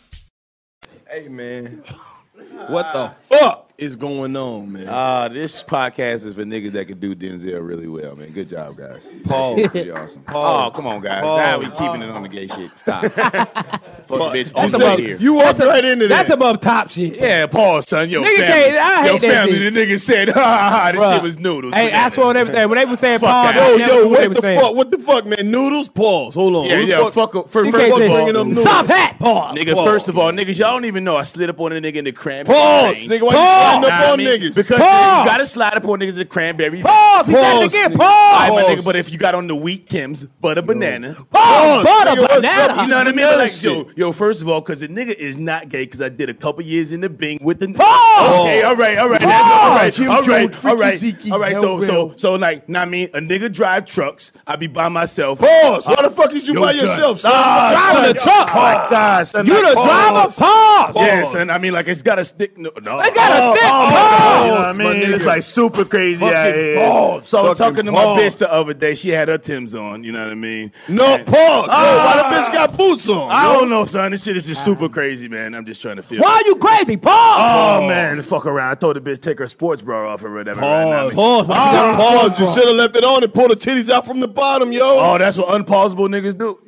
Hey, man. What the fuck is going on, man? Uh, this podcast is for niggas that can do Denzel really well, man. Good job, guys. Pause. That shit pretty awesome. Pause. Oh, come on, guys. Pause. Now we keeping it on the gay shit. Stop. Fuck bitch. That's On above- the here. You walked right into That's that. above top shit. Yeah, pause, son. Yo, Nigga family. can't- I hate Yo, that family. shit. The nigga said, ha ha ha, this Bruh. shit was noodles. Hey, I swear on everything. When they were saying Fuck pause, that. I Yo, never yo, knew what they what were the saying. fuck? What the fuck, man? Noodles? Pause. Hold on. Yeah, Who the yeah, fuck- fuck, up- first, You first can't of say all, bringing up noodles? soft hat. Pause. nigga, Pause. first of all, niggas, y'all don't even know I slid up on a nigga in the cranberry. Pause, range. nigga. Why Pause. you sliding Nah, up I on mean, niggas? Because Pause. you gotta slide up on niggas in the cranberry. Pause. He said it Pause, again. nigga. Pause. All right, my Pause. nigga, but if you got on the wheat Timbs, butter banana. Pause. Butter Nigga, what's banana. up? You know what I mean? Banana But like, shit. yo, yo, first of all, because the nigga is not gay, because I did a couple years in the Bing with the. Pause. Okay, all right, all right, Pause. that's, all right, Jim all right, Jones, all right, Freaky Zeke, all right. So, Hell so, Bill. so, like, know what I mean, a nigga drive trucks. I be by myself. Pause. Why the fuck did you Yo, by son. yourself, son? Ah, Driving son. the truck. Oh my God, son. You like, the pause. driver? Pause. Yeah, Pause. son. I mean, like, it's got a stick. No, no. It's got a Oh, stick. oh, Pause. You know what I My mean? It's nigga. like super crazy out Fucking here. pause. So I was Fucking talking to my pause. bitch the other day. She had her Timbs on. You know what I mean? No, And- pause. Yo, why Ah. the bitch got boots on? I yo? don't know, son. This shit is just super crazy, man. I'm just trying to feel. Why are you crazy? Pause. Oh man, fuck around. I told the bitch take her sports bra off or whatever. Right now. Pause. Pause. What you got on Pause. sports You bra? should have left it on and pulled the titties out from the bottom, yo. Oh, that's what unpausable niggas do.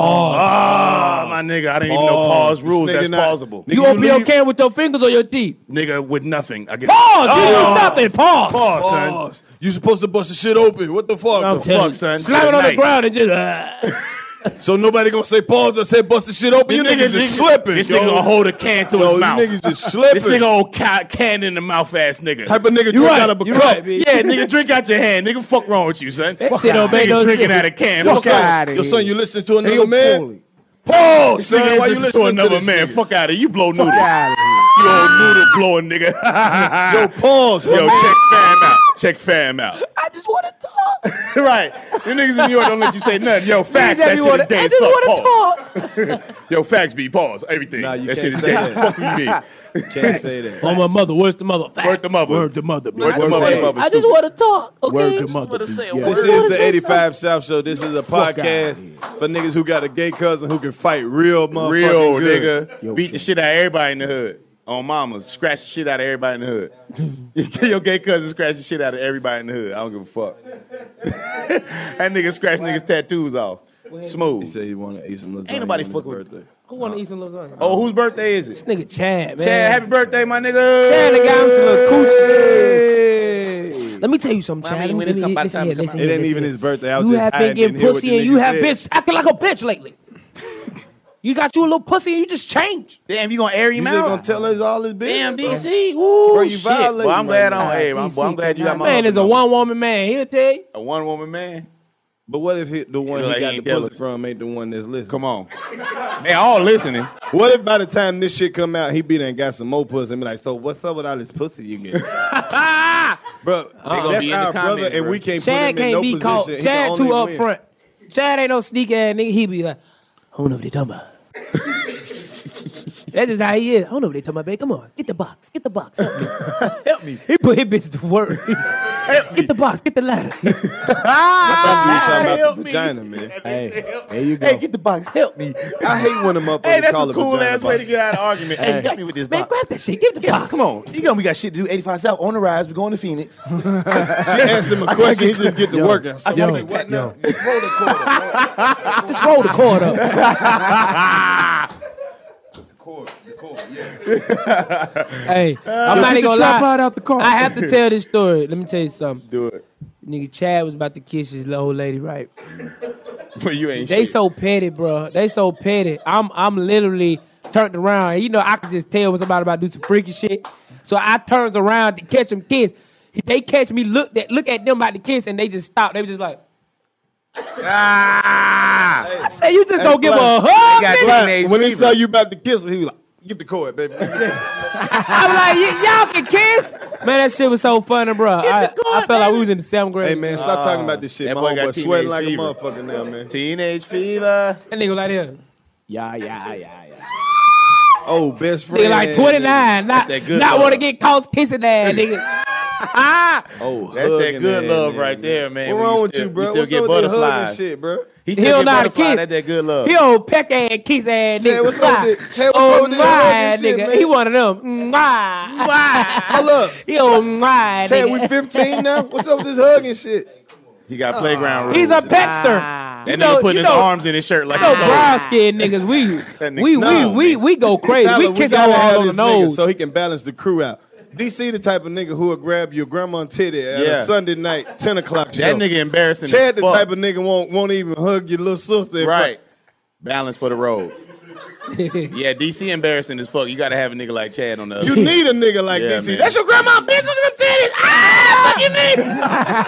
Ah, my nigga, I didn't even know pause Pause. This rules. nigga That's not- plausible. Nigga, You you open your leave- can with your fingers or your teeth? Nigga with nothing. I get Pause. You Oh. do nothing. Pause. Pause, son. Pause. You supposed to bust the shit open. What the fuck? I'm The telling fuck, you. son? Slam it on the Nice. ground and just. Uh, So nobody gonna say pause or say bust the shit open. You niggas just slipping. This yo. nigga gonna hold a can to Yo, his you mouth. niggas just slipping. This nigga hold ca- can in the mouth ass nigga. Type of nigga You drink right. out of a You cup. right, B. Yeah, nigga, drink out your hand. Nigga, fuck wrong with you, son? That Fuck shit out. don't make Nigga no drinking sense. out of can. Yo, Fuck Fuck out. outta son, yo, here. son, you listen to another Nigga man? poorly. Pause, This son. nigga Why is you listening listening to another this man? nigga? Fuck out of here. You blow noodles. outta You old noodle blowing nigga. Yo, pause. Yo, my man. check fam out. Check fam out. I just want to talk. Right. You niggas in New York don't let you say nothing. Yo, facts. That shit is gay I as just fuck. want Pause. to talk. Yo, facts be pause. Everything. Nah, you that can't shit is say gay. that. Fuck you mean. Can't say that. Oh, my mother. Where's the mother? Word the mother. Word the mother. Word the Word mother. the mother. I just want to talk. Okay. Word the mother. This Yeah. is the eighty-five South Show. This is a podcast for niggas who got a gay cousin who can fight real motherfucking Real good. nigga. Beat the shit out of everybody in the hood. On mamas. Scratch the shit out of everybody in the hood. Your gay cousin scratch the shit out of everybody in the hood. I don't give a fuck. That nigga scratch niggas' tattoos off. Smooth. He said he want to eat some lasagna. Ain't nobody on his fucking with- birthday. Who want to eat some lasagna? Oh, whose birthday is it? This nigga Chad, man. Chad, happy birthday, my nigga. Chad, the guy with some little coochie. Let me tell you something, I Chad. mean, when Let it's me- come- by the listen time here, it come listen out. It here, ain't listen even here. his birthday. I was You just have been hiding in getting here with pussy the and you nigga have said. been acting like a bitch lately. You got you a little pussy and you just changed. Damn, you gonna air him You out? just gonna tell us all his business? Damn, bro? D C. Woo, Bro, you shit. violating Well, I'm right glad now. I'm, hey, I'm, well, I'm glad you got my Man number. is a one woman man. He'll tell you. A one woman man. But what if he, the one know, he like got he the ain't pussy jealous. from ain't the one that's listening? Come on. They all listening. What if by the time this shit come out, he be there and got some more pussy and be like, so what's up with all this pussy you get? Bro, gonna that's be in the our brother, comments, and bro. we can't Chad put him in can't no be position. caught. He can Chad only too up win. front. Chad ain't no sneak ass nigga. He be like, I don't know what they talking about. That's just how he is. I don't know what they talking about, babe. Come on, get the box, get the box. Help me. Help me. He put his bitches to work. Help me. Get the box, get the ladder. I thought you were talking about Help the me. vagina, man. Hey, there you go. Hey, get the box. Help me. I hate when them motherfuckers Hey, that's call a it cool vagina ass way box. to get out of the argument. Hey, Hey. help me with this Man, box. grab that shit. Give the Yeah, box. come on. You know we got shit to do. eighty-five South on the rise. We're going to Phoenix. She asked him a question, he just get to Yo. working. So I Yo. say, what now? Roll the quarter. Just roll the cord up. The cord, the cord, yeah. Hey, I'm Yo, not get even the gonna tripod lie. out the car. I have to tell this story. Let me tell you something. Do it. Nigga Chad was about to kiss his little old lady, right? But you ain't They shit. so petty, bro. They so petty. I'm I'm literally turned around. And you know, I could just tell when somebody about to do some freaky shit. So I turns around to catch them kiss. They catch me, look at look at them about to kiss, and they just stop. They was just like, Ah! I say, you just Hey, gonna give her a Fly, hug, got nigga? teenage Fly, when he fever. saw you about to kiss her, he was like, get the cord, baby. I'm like, y- y'all can kiss? Man, that shit was so funny, bro. I, I felt like we was in the seventh grade. Hey, man, stop talking about this shit. That My boy got homeboy sweating teenage like fever. a motherfucker now, man. Teenage fever. That nigga was like this. Yeah, yeah, yeah, yeah. Oh, best friend. Nigga like twenty-nine, not, that good not love. want to get caught kissing that nigga. Ah! Oh, That's that hugging good that, love man. right there, man. What when wrong you with still, you, bro? You still What's get up with that hugging butterflies. shit, bro? He He still don't get know how to butterflies. kiss. That's that good love. He old peck ass kiss ass Chad, nigga. what's up with that? Chad, what's Oh, up with that mwah, hugging shit, nigga. man? He one of them. Mwah. Hold up. He old mwah, Chad, nigga. we fifteen now? What's up with this hugging shit? He got playground rules. He's a peckster. That You nigga know- putting you his know- arms in his shirt like You know, a brown skinned niggas, we nigga- we No, we we we go crazy. Tyler, we kiss gotta all have on the this nigga nose. so he can balance the crew out. D C the type of nigga who will grab your grandma's titty at Yeah. a Sunday night, ten o'clock show. That nigga embarrassing. Chad as the fuck. type of nigga won't won't even hug your little sister. in Right. Balance for the road. Yeah, D C embarrassing as fuck. You gotta have a nigga like Chad on the other. front. You need a nigga like Yeah, D C. man. That's your grandma, bitch. Look at them titties. Ah, fuck you need.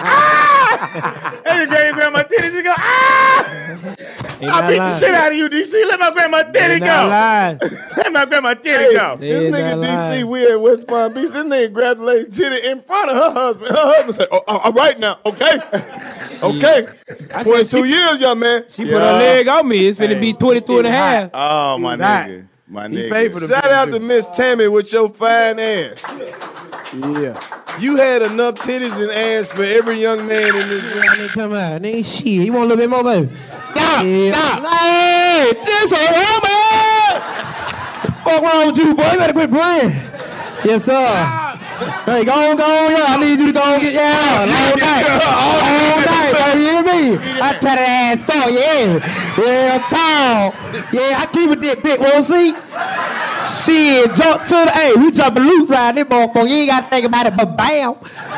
Let me grab your grandma titties and go, ah! Ain't I'll not beat the lying. shit out of you, D C. Let my grandma titty Ain't not go. lying. Let my grandma titty Hey, go. this Ain't nigga not D C, lying. we at West Palm Beach. This nigga grabbed the lady's titty in front of her husband. Her husband said, oh, oh, all right now, okay? Okay. I said twenty-two she- years, young man. She put her leg on me. It's finna be twenty-two and a half. Oh, my was hot. nigga. My He nigga. paid for the Shout out to Miss Tammy with your fine ass. Yeah. You had enough titties and ass for every young man in this room. Nigga, come on, nigga, shit. You want a little bit more, baby? Stop, Yeah. stop. Hey, this a woman. Fuck wrong with you, boy? You better quit playing. Yes, sir. Hey, go on, go on, yeah. I need you to go on, get yeah. All night, all night, baby. You hear me? I tell that ass so, yeah, real tall. Yeah, I keep it that big. Wanna see? Shit, jump to the hey, we jumping loop right this motherfucker. You ain't gotta think about it, but bam.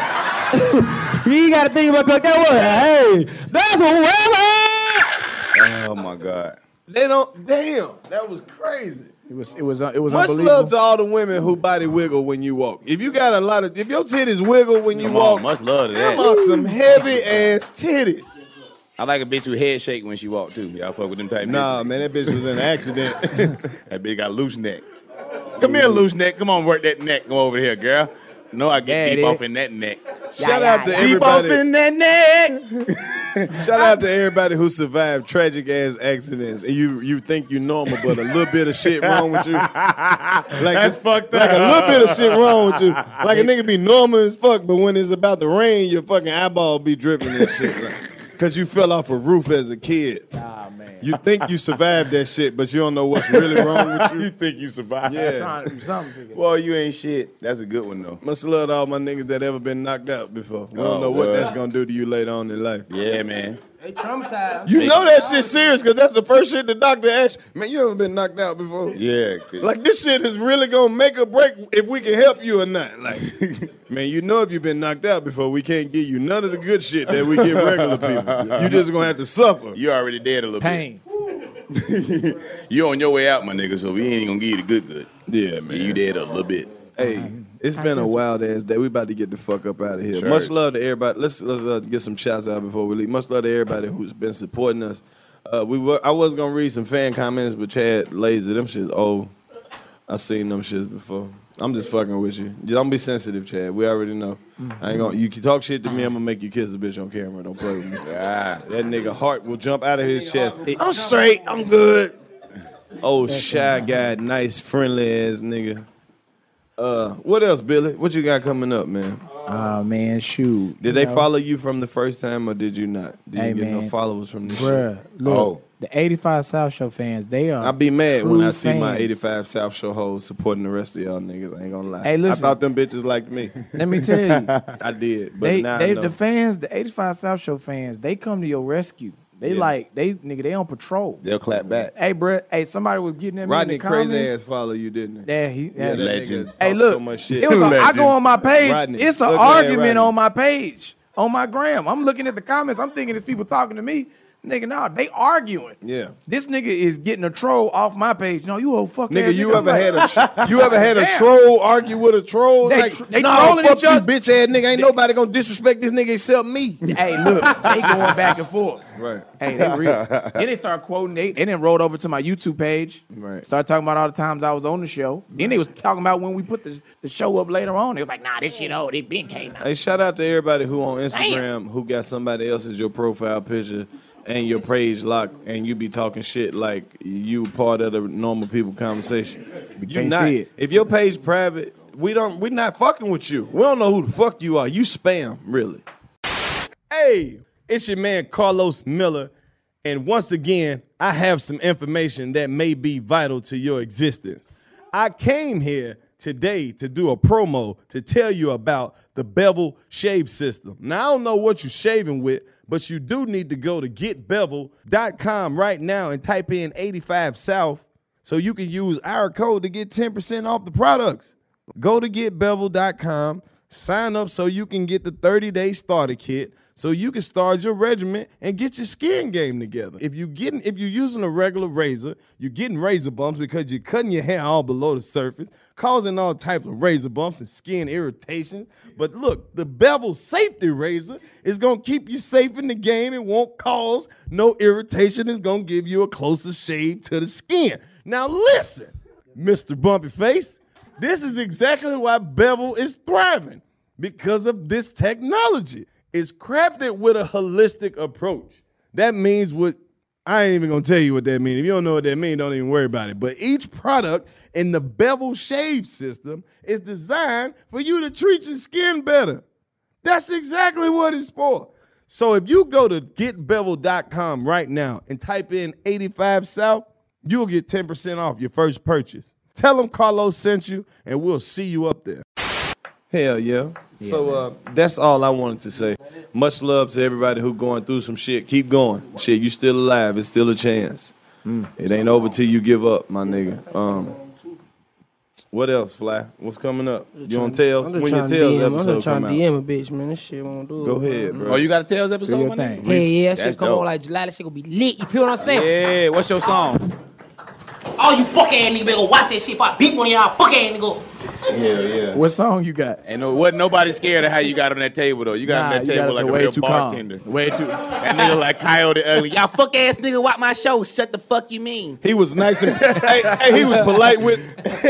You ain't gotta think about it, that what? Hey, that's a woman. Oh, my God. They don't, damn, that was crazy. It was it was uh, it was Much unbelievable. love to all the women who body wiggle when you walk. If you got a lot of, if your titties wiggle when you Come walk, on, much love to them that. are some heavy ass titties. I like a bitch who head shake when she walk, too. Y'all fuck with them type Nah, bitches. man, that bitch was in an accident. That bitch got a loose neck. Come here, loose neck. Come on, work that neck. Come over here, girl. No, I get Yeah, deep it off is. in that neck. Shout out to Deep off everybody. in that neck. Shout out to everybody who survived tragic ass accidents, and you you think you normal, but a little bit of shit wrong with you. Like That's fucked Like up. a little bit of shit wrong with you. Like a nigga be normal as fuck, but when it's about to rain, your fucking eyeball be dripping and shit. Like, Cause you fell off a roof as a kid. Ah man. You think you survived that shit, but you don't know what's really wrong with you. You think you survived? Yeah. Trying to do something. figure. Well, you ain't shit. That's a good one, though. Much love to all my niggas that ever been knocked out before. We don't Oh, know what God. that's gonna do to you later on in life. Yeah, man. They traumatized. You know that shit serious, cause that's the first shit the doctor asked you. Man, you ever been knocked out before? Yeah. Like this shit is really gonna make or break if we can help you or not. Like, man, you know if you've been knocked out before, we can't give you none of the good shit that we give regular people. You just gonna have to suffer. You already dead a little Pain. bit. You on your way out, my nigga, so we ain't gonna give you the good good. Yeah, man. You dead a little bit. Hey, it's been a wild ass day. We about to get the fuck up out of here. Sure. Much love to everybody. Let's let's uh, get some shouts out before we leave. Much love to everybody who's been supporting us. Uh, we were, I was gonna read some fan comments, but Chad lazy. Them shits old. I seen them shits before. I'm just fucking with you. Don't be sensitive, Chad. We already know. I ain't gonna. You can talk shit to me. I'm gonna make you kiss a bitch on camera. Don't play with me. Ah, that nigga heart will jump out of his chest. I'm straight. I'm good. Oh, shy guy, nice, friendly ass nigga. Uh, what else, Billy? What you got coming up, man? Oh, man, shoot. Did You they know? follow you from the first time, or did you not? Did Hey, you get no man. followers from this Bruh, shit? look, Oh. the eighty-five South Show fans, they are I be mad when true I see my fans. eighty-five South Show hoes supporting the rest of y'all niggas. I ain't gonna lie. Hey, listen. I thought them bitches liked me. Let me tell you. I did, but they, now they I know. the fans, the eighty-five South Show fans, they come to your rescue. They Yeah. like, they nigga, they on patrol. They'll clap back. Hey, bruh, hey, somebody was getting at me Rodney in the comments. crazy ass follow you, didn't he? Yeah, he, Yeah, yeah, that legend. nigga Hey, talk look, so much shit. it was a, I Legend. go on my page. Rodney. It's an Look at that, argument Rodney. on my page, on my gram. I'm looking at the comments. I'm thinking it's people talking to me. Nigga, no, they arguing. Yeah. This nigga is getting a troll off my page. No, you old fuck Nigga, ass you I'm ever like, had a tr- you ever had a Damn. troll argue with a troll? They like, tr- they nah, trolling fuck each you, other. bitch ass nigga. Ain't nobody gonna disrespect this nigga except me. Hey, look, they going back and forth. Right. Hey, they real. Then they start quoting. They, they then rolled over to my YouTube page. Right. Start talking about all the times I was on the show. Then they was talking about when we put the, the show up later on. They was like, nah, this shit old. It been came out. Hey, shout out to everybody who on Instagram who got somebody else as your profile picture and your page locked, and you be talking shit like you part of the normal people conversation. You can't not. see it. If your page private, we don't. We not fucking with you. We don't know who the fuck you are. You spam, really. Hey, it's your man Carlos Miller, and once again, I have some information that may be vital to your existence. I came here today to do a promo to tell you about the Bevel Shave System. Now, I don't know what you're shaving with, but you do need to go to get bevel dot com right now and type in eighty-five South so you can use our code to get ten percent off the products. Go to get bevel dot com, sign up so you can get the thirty-day starter kit so you can start your regimen and get your skin game together. If you getting if you're using a regular razor, you're getting razor bumps because you're cutting your hair all below the surface, causing all types of razor bumps and skin irritation. But look, the Bevel Safety Razor is going to keep you safe in the game and won't cause no irritation. It's going to give you a closer shave to the skin. Now listen, Mister Bumpy Face, this is exactly why Bevel is thriving, because of this technology. It's crafted with a holistic approach. That means what, I ain't even gonna tell you what that means. If you don't know what that means, don't even worry about it. But each product in the Bevel Shave System is designed for you to treat your skin better. That's exactly what it's for. So if you go to get bevel dot com right now and type in eighty-five South, you'll get ten percent off your first purchase. Tell them Carlos sent you, and we'll see you up there. Hell yeah. yeah so uh, that's all I wanted to say. Much love to everybody who going through some shit. Keep going. Shit, you still alive. It's still a chance. Mm. It ain't over till you give up, my nigga. Um, what else, Fly? What's coming up? You on Tails? I'm When just your trying to Tails D M. I'm episode just trying come to out? D M a bitch, man. This shit won't do it. Go ahead, bro. Oh, you got a Tails episode? Do your my thing. nigga? Hey, yeah, that That's shit come dope. on like July. That shit gonna be lit. You feel what I'm saying? Yeah, what's your song? All you fuck ass niggas better go watch that shit if I beat one of y'all fuck ass niggas. Yeah, yeah. What song you got? And no, wasn't nobody scared of how you got on that table though. You got Nah, on that you table got like it a way real too calm. bartender. Way too. That nigga like Coyote Ugly. Y'all fuck ass nigga watch my show. Shut the fuck you mean? He was nice and hey, hey, he was polite with.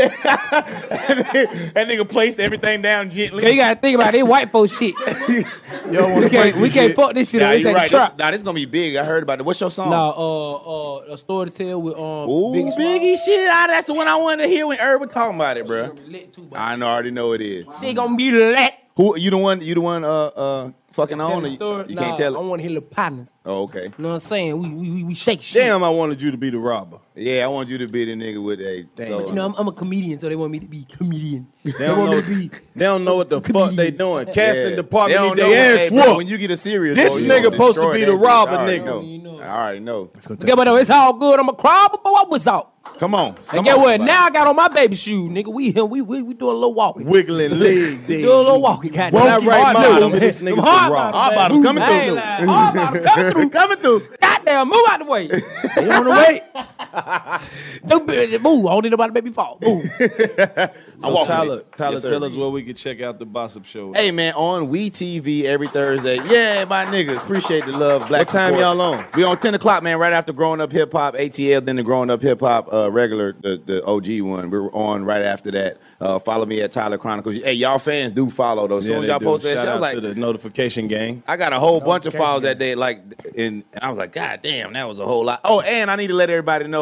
That nigga placed everything down gently. Yeah, you gotta think about it. They white folks shit. Yo, we can't, we can't fuck this shit Nah, up. It's you at right. the This, trap. nah, this gonna be big. I heard about it. What's your song? Nah, uh, uh, a story to tell with um, Ooh, Biggie Smalls. Biggie shit. Ah, that's the one I wanted to hear when Irv was talking about it, bro. Lit too, I know, I already know it is. Shit gonna be lit. Who you the one? You the one? Uh, uh, fucking Tell on? the Or you, story. you Nah, can't tell I it. want to hear the partners. Oh, okay. You know what I'm saying? We we we, we shake shit. Damn, I wanted you to be the robber. Yeah, I want you to be the nigga with a. So, You know, I'm, I'm a comedian, so they want me to be comedian. They They don't want know, me to be. they don't know what the fuck they doing. Casting Yeah. department They need don't their know- ass hey, bro, whooped. when you get a serious This role, you nigga gonna supposed to destroy be that the bitch. robber I already nigga. know. I already know. Yeah, but it's all good. I'm a cry, but I was out. Come on. And Come get on, what? somebody. Now I got on my baby shoe, nigga. We we we we doing a little walking. Wiggling legs. We doing a little walking, goddamn. When I write Hard mine, bottom, this man. nigga's Them the hard robber. bottom, Hard bottom man. coming I through. ain't lying. Hard bottom coming through. Coming through. Goddamn, move out the way. They on the way. Don't be- Move. I don't need nobody to make me fall. Move. So walking Tyler, it. Tyler, Yes, sir. tell us where we can check out the Bossip Show. Hey man, on We T V every Thursday. Yeah, my niggas. Appreciate the love. Black What time support. y'all on? We on ten o'clock, man, right after Growing Up Hip Hop, A T L, then the Growing Up Hip Hop uh, regular, the, the O G one. We're on right after that. Uh, follow me at Tyler Chronicles. Hey, y'all fans do follow though. As soon Yeah, as they y'all do. post that Shout shit, I was out like, to the notification gang. I got a whole bunch of followers that day, like, and, and I was like, God damn, that was a whole lot. Oh, and I need to let everybody know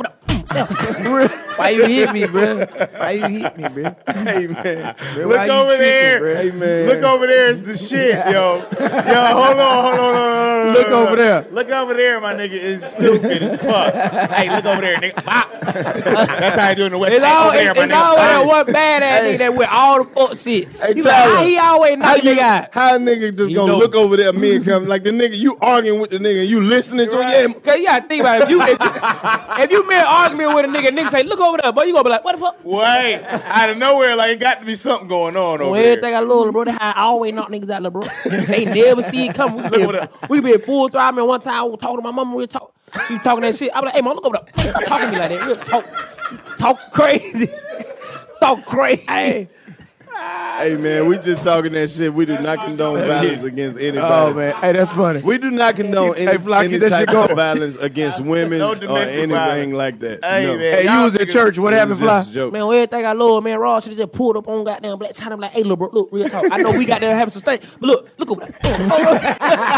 over there. Mm, Why you hit me, bro? Why you hit me, bro? Hey, man. Bro, Look why you over tripping, there. bro? Hey, man. Look over there. It's the shit, yo. Yo, hold on, hold on, hold on. Hold on Look hold on. over there. Look over there, my nigga. It's stupid as fuck. Hey, look over there, nigga. Bop. That's how I do in the West. It's Hey, always, over there, my it's nigga. always Bop. one bad ass Hey. nigga that with all the fuck shit. Hey, You Tyler, like, how he always How knock you, nigga out? how a nigga just You gonna know. look over there at me and come like the nigga, you arguing with the nigga and you listening to him? Yeah, Cause you gotta think about it. If you, if you, if you made an argument with a nigga, nigga say, look over there, boy, you gonna be like, what the fuck? Wait, out of nowhere, like it got to be something going on over Well, there. everything I love, bro. That's how I always knock niggas out, bro. They never see it coming. We Look be, over there. we be at full throttle. I mean, one time I was talking to my mama, we was talk, she was talking that shit. I was like, hey, man, look over there. Stop talking to me like that. Real talk, talk crazy. Talk crazy. Hey. Hey man, we just talking that shit. We do not condone violence against anybody. Oh, man. Hey, that's funny. We do not condone any, Hey, Flock, any keep that type shit going. of violence against women No or domestic anything violence. like that. Hey, no. man. Hey, you Y'all was at niggas- church. What It happened, was Fly? just a joke. Man, everything I love, man, Raw should have just pulled up on goddamn Black China. Like, hey, look, bro, look, real talk. I know we got there having some steak, but look, look over there.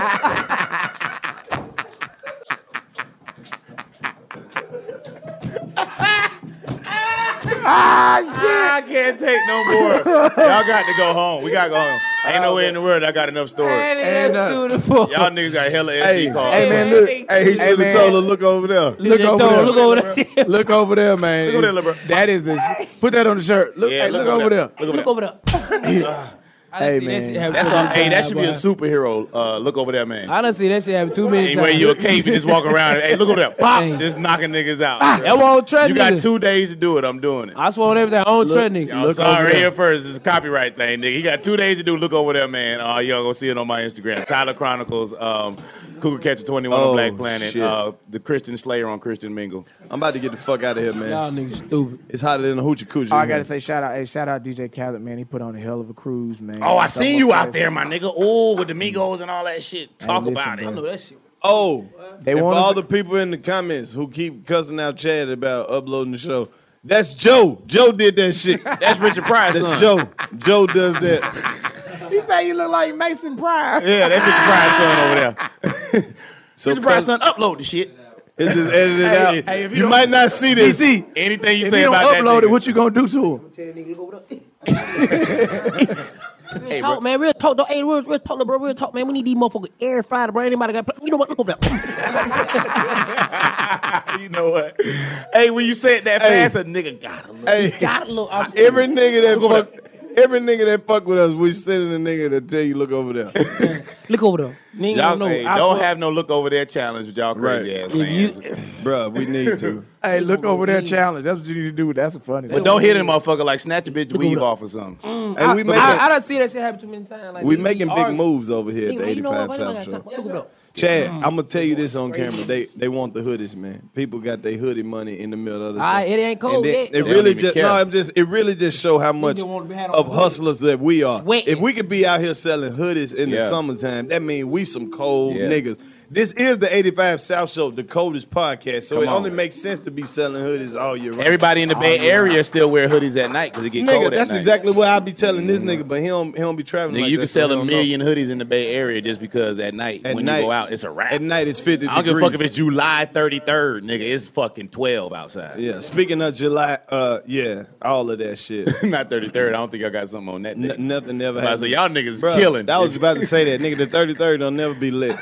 Ah, shit. I can't take no more. Y'all got to go home. We got to go home. Ain't no way in the world I got enough stories. Man, that's beautiful. Y'all niggas got hella S D Hey, cards. hey man, look. Hey, he should have man. told her look over there. Look over there. Look over there. Look over there, man. Look over there, little bro. That is the shit. Put that on the shirt. Look, Yeah, hey, look, over there. Look over Look there. over there. Hey, see that man. shit happen That's too all, many hey, that times, should be a boy. superhero. Uh, look over there, man. I done see that shit happen too many Ain't times. wearing you a cape and just walk around. Hey, look over there. Pop. Hey. Just knocking niggas out. That won't trend You got niggas. two days to do it. I'm doing it. I swear on everything. I don't trend niggas. Y'all sorry, right here first. It's a copyright thing, nigga. He got two days to do. Look over there, man. Uh, y'all gonna see it on my Instagram. Tyler Chronicles, um, Cougar Catcher twenty-one Oh, on Black Planet, shit. uh, the Christian Slayer on Christian Mingle. I'm about to get the fuck out of here, man. Y'all niggas stupid. It's hotter than a hoochie coochie. Oh, I gotta say, shout out, hey, shout out D J Khaled, man. He put on a hell of a cruise, man. Oh, I Summer seen you out Fest. there, my nigga. Oh, with the Migos and all that shit. Talk listen, about bro. I it. know that shit. Oh, They and for wanna- all the people in the comments who keep cussing out Chad about uploading the show, that's Joe. Joe did that shit. That's Richard Pryor's That's son. Joe. Joe does that. He say you look like Mason Pryor. Yeah, that Richard Pryor's son over there. So Richard Pryor's cuss- son upload the shit. It's just edited Hey, out. hey, if you you don't- might not see this. D C, Anything you if say you don't about upload that it, nigga. what you gonna do to him? Real talk, man. Real talk. Though. Hey, real, real talk, bro. Real talk, man. We need these motherfuckers air fried, bro. Anybody got? You know what? Look over there. You know what? Hey, when you say it that Hey. fast, a nigga gotta look. Hey, Gotta look. I'm- every nigga that fuck, every nigga that fuck with us, we sending a nigga to tell you look over there. Look over there. Nigga, Y'all know. hey, I don't swear- have no look over there challenge with y'all crazy Right. ass If fans. you, Bruh, we need to. Hey, look over there, challenge. That's what you need to do. That's a funny. But don't hit him, motherfucker. Like snatch a bitch weave off or something. Mm, And I, we I, making- I, I done see that shit happen too many times. Like, We niggas making be big arguing. moves over here at Nigga, the you know what? eighty-five Wait, South I gotta Show. talk- look over there. Chad, I'm gonna tell you this on camera. They they want the hoodies, man. People got their hoodie money in the middle of the All right, show. it ain't cold And then yet. It They don't really even just care. no, I'm just it really just show how much Nigga wanna be had on of the hoodie. hustlers that we are. Sweating. If we could be out here selling hoodies in the Yeah. summertime, that means we some cold Yeah. niggas. This is the eighty-five South Show, the coldest podcast, so Come it on. only makes sense to be selling hoodies all year round. Everybody in the Bay Area still wear hoodies at night because it get cold Nigga, at that's night. exactly what I be telling this nigga, but he don't he don't be traveling. Nigga, like you that, can so sell he a don't know. million hoodies in the Bay Area just because at night At when night- you go out, it's a wrap. At night it's fifty I don't give a degrees. fuck if it's July thirty-third, nigga. It's fucking twelve outside. Yeah, speaking of July, uh, yeah, all of that shit. Not thirty-third. I don't think I got something on that. N- day. nothing ever Right, happened. so y'all niggas Bruh, killing. I was about to say that, nigga. The thirty-third don't never be lit.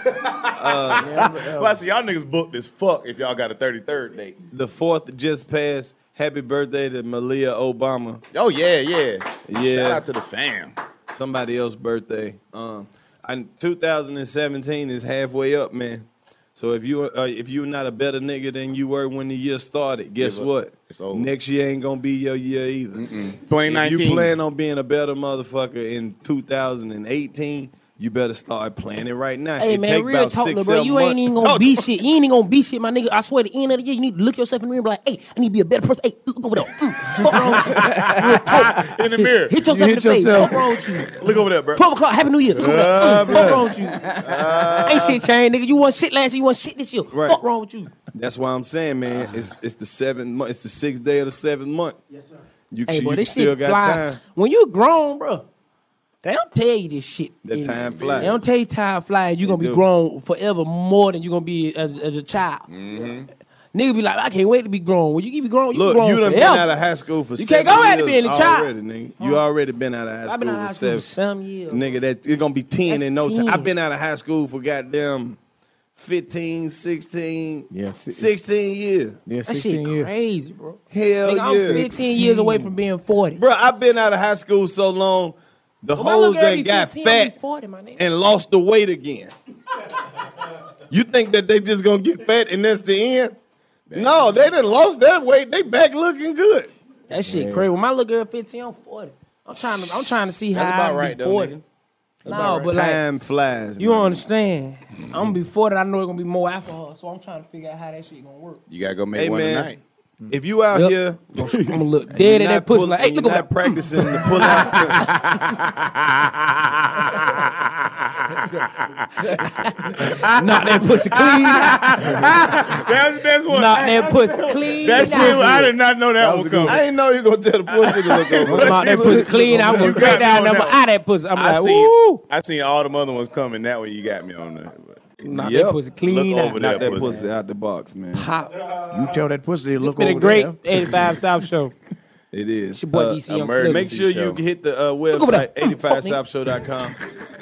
Well, so y'all niggas booked as fuck if y'all got a thirty-third date. The fourth just passed. Happy birthday to Malia Obama. Oh yeah, yeah, Yeah. Shout out to the fam. Somebody else's birthday. Um, and two thousand seventeen is halfway up, man. So if you uh, if you're not a better nigga than you were when the year started, guess Give up. what? It's over. Next year ain't gonna be your year either. twenty If nineteen. you plan on being a better motherfucker in two thousand eighteen, you better start planning right now. Hey It man, take real about talk, six, though, bro. seven You ain't months. even gonna Talk be to- shit. You ain't even gonna be shit, my nigga. I swear, at the end of the year, you need to look yourself in the mirror and be like, hey, I need to be a better person. Hey, look over there. Mm, fuck wrong with you? Real talk. In the mirror. Hit yourself You in hit the face. yourself. Fuck wrong with you? Look over there, bro. twelve o'clock, Happy New Year. Look over there. Uh, Mm, fuck wrong with you? Ain't shit changed, nigga. You want shit last year, you want shit this year. Right. Fuck wrong with you? That's why I'm saying, man, it's it's the seventh month. It's the sixth day of the seventh month. Yes, sir. You, Hey, you boy, this still shit got fly. time. When you grown, bro, they don't tell you this shit. That You know, time flies. They don't tell you time flies. You're gonna They be do. grown forever more than you're gonna be as, as a child. Mm-hmm. Nigga be like, I can't wait to be grown. When you be grown, you Look, be grown you done forever. been out of high school for You seven can't go back to years being a child. already, nigga. You already been out of high school I've been out of high for school seven. for seven years. Nigga, that it's gonna be ten That's in no time. ten. I've been out of high school for goddamn fifteen, sixteen, Yeah, sixteen years. Yeah, That sixteen shit years. crazy, bro. Hell Nigga, yeah. I'm fifteen years away from being forty. Bro, I've been out of high school so long, the When I hoes look at done every got fifteen, I'll be fat forty, my nigga. and lost the weight again. You think that they just gonna get fat and that's the end? No, they done lost that weight. They back looking good. That shit Yeah. crazy. When my little girl fifteen, I'm forty. I'm trying to. I'm trying to see That's how about I'm right, be though, forty. nigga. No, About but right. like Time flies. you man. don't understand. I'm gonna be forty. I know it's gonna be more alcohol, so I'm trying to figure out how that shit gonna work. You gotta go make Hey, one man, tonight. if you out Yep. here, I'm gonna look and dead you're at not that pussy pull- like, hey, and look you're over not practicing to pull out. Knock that pussy clean. That's that's what. Knock that pussy clean. That shit, I did not know that, was coming. I didn't know you gonna tell the pussy to look over. Knock that pussy clean. I'm gonna You break got me down on number that out that pussy. I'm I like, seen, woo. I seen all the other ones coming. That way you got me on there. Knock Yep. that pussy clean Look out. over Knock that that pussy. pussy out the box, man. You tell that pussy to It's look been over a great there. eighty-five South show. It is. It's your boy Uh, D C. I'm emergency Make sure show. you hit the uh, over website, there. eighty-five south show dot com.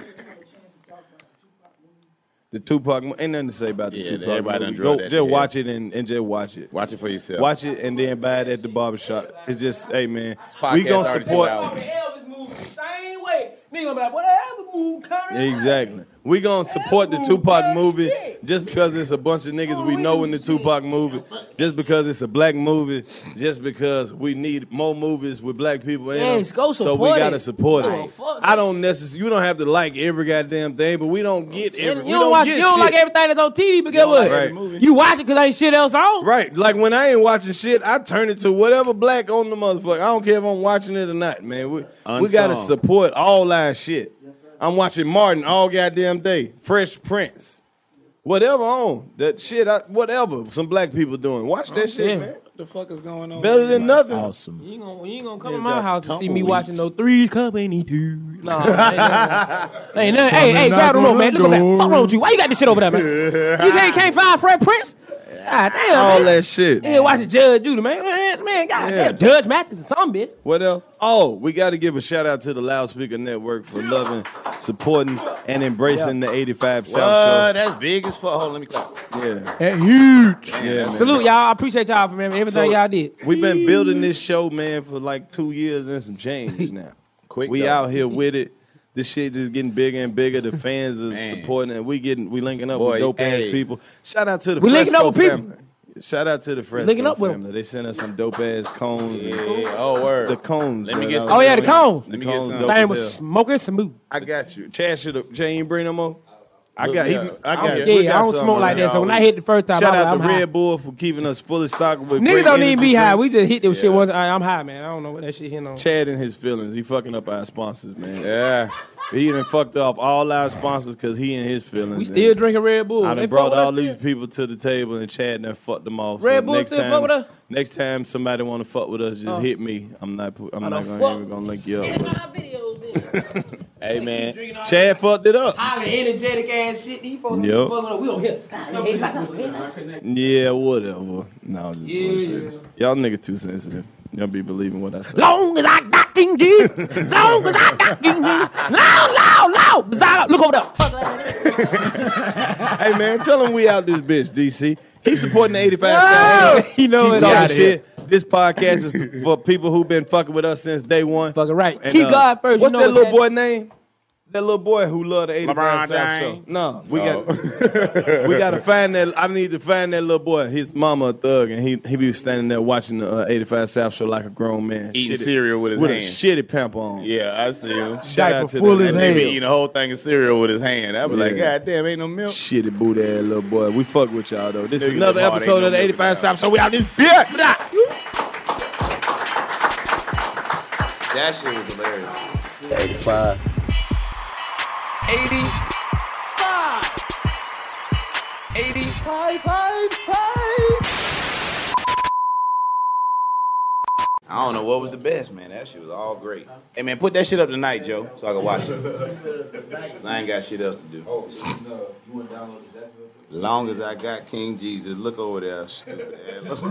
The Tupac, mo- ain't nothing to say about the Yeah, Tupac everybody movie. done Go, drug that just shit. watch it and, and just watch it. Watch it for yourself. Watch it and then buy it at the barbershop. It's just, hey man, podcast we gonna already two support. hours. Elvis moved the same way. Nigga gonna be like, whatever move, Connie. Exactly. We gonna support the Tupac movie just because it's a bunch of niggas we know in the Tupac movie, just because it's a black movie, just because we need more movies with black people in Yes, them. go So we support gotta it. support Oh, it. fuck I don't necessarily. You don't have to like every goddamn thing, but we don't get every. And we you don't, watch, get you don't shit. like everything that's on T V, but get what? Right. You watch it because ain't shit else on. Right, like when I ain't watching shit, I turn it to whatever black on the motherfucker. I don't care if I'm watching it or not, man. We, we gotta Unsung. support all our shit. I'm watching Martin all goddamn day. Fresh Prince. Whatever on. That shit, I, whatever some black people doing. Watch that shit, yeah. man. What the fuck is going on? Better than nothing. Awesome. You ain't gonna, you ain't gonna come Yeah, to my that house to see me tumbleweeds. watching no Three's Company two. No, ain't nothing. Ain't nothing. Hey, hey, grab the remote, man. Look over there. Fuck wrong with you. Why you got this shit over there, man? You can't, can't find Fred Prince? God damn, All man. that shit. Yeah, watching Judge Judy, man. Man, man God Yeah. damn, Judge Mathis or some bitch. What else? Oh, we got to give a shout out to the Loudspeaker Network for loving, supporting, and embracing the eighty-five What? South That's big as fuck. Hold on, let me clap. Show. Yeah. That huge. Yeah, man. Salute, y'all. I appreciate y'all for everything So, y'all did. We've been building this show, man, for like two years and some change now. Quick, we though. out here with it. This shit just getting bigger and bigger. The fans are Man. supporting it. We getting we linking up Boy, with dope hey. ass people. Shout out to the We linking Fresco up with people. family. Shout out to the Fresco Linking up with 'em. family. They sent us some dope ass cones. And Yeah. Oh, word. the cones. Let me man. get I some. Oh, yeah, the was- cones. The Let me get cones some. dope Thing as was hell. smoking some move. I got you. Chad should have. Chad ain't bring no more. I Look, got. He, yeah. I got. I'm we scared. got I don't some smoke like around. that. So when I hit the first time, Shout I'm, out I'm to high. Red Bull for keeping us fully stocked with. Niggas great don't need to be energy high. drinks. We just hit this Yeah. shit once. I, I'm high, man. I don't know what that shit here on. Chad and his feelings. He fucking up our sponsors, man. Yeah. He done fucked off all our sponsors because he and his feelings. We still drinking Red Bull. I They done fuck brought with us all these still? people to the table and Chad done fucked them off. Red so Bull next still time, fuck with us? Next time somebody want to fuck with us, just Oh. hit me. I'm not. pu- I'm I not done gonna, fuck. even gonna link you up. With it. Hey, man. Chad fucked it up. Highly energetic ass shit. These folks Yep. fucking up. We don't hear. Yeah, whatever. No, just Yeah, bullshit. Y'all niggas too sensitive. Y'all be believing what I say. Long as I got King G, long as I got King G, loud, loud, loud. Bizarre. Look over there. Hey man, tell them we out this bitch, D C. Keep supporting the eighty-five No. South Show. You know Keep it's talking outta shit. This podcast is for people who been fucking with us since day one. Fucking right. And, Keep uh, God first. What's you know that little what's boy name? That little boy who loved the eighty-five LeBron South Show. James? No, we Oh. got we got to find that. I need to find that little boy. His mama a thug, and he he be standing there watching the uh, eighty-five South Show like a grown man, Eating Shitty- cereal with his with hand. a shitty pamper on. Yeah, I see him. Shout Diaper out to full that as And they be hell. eating a whole thing of cereal with his hand. I'd be like, Yeah. God damn, ain't no milk. Shitty booty ass little boy. We fuck with y'all though. This is Nigga, another them hard episode ain't of the no milk eighty-five now. South Show. We out this bitch. That shit was hilarious. eighty-five. eighty-five. eighty-five. I don't know what was the best, man. That shit was all great. Hey, man, put that shit up tonight, Joe, so I can watch it. I ain't got shit else to do. As long as I got King Jesus, look over there, stupid ass. Look,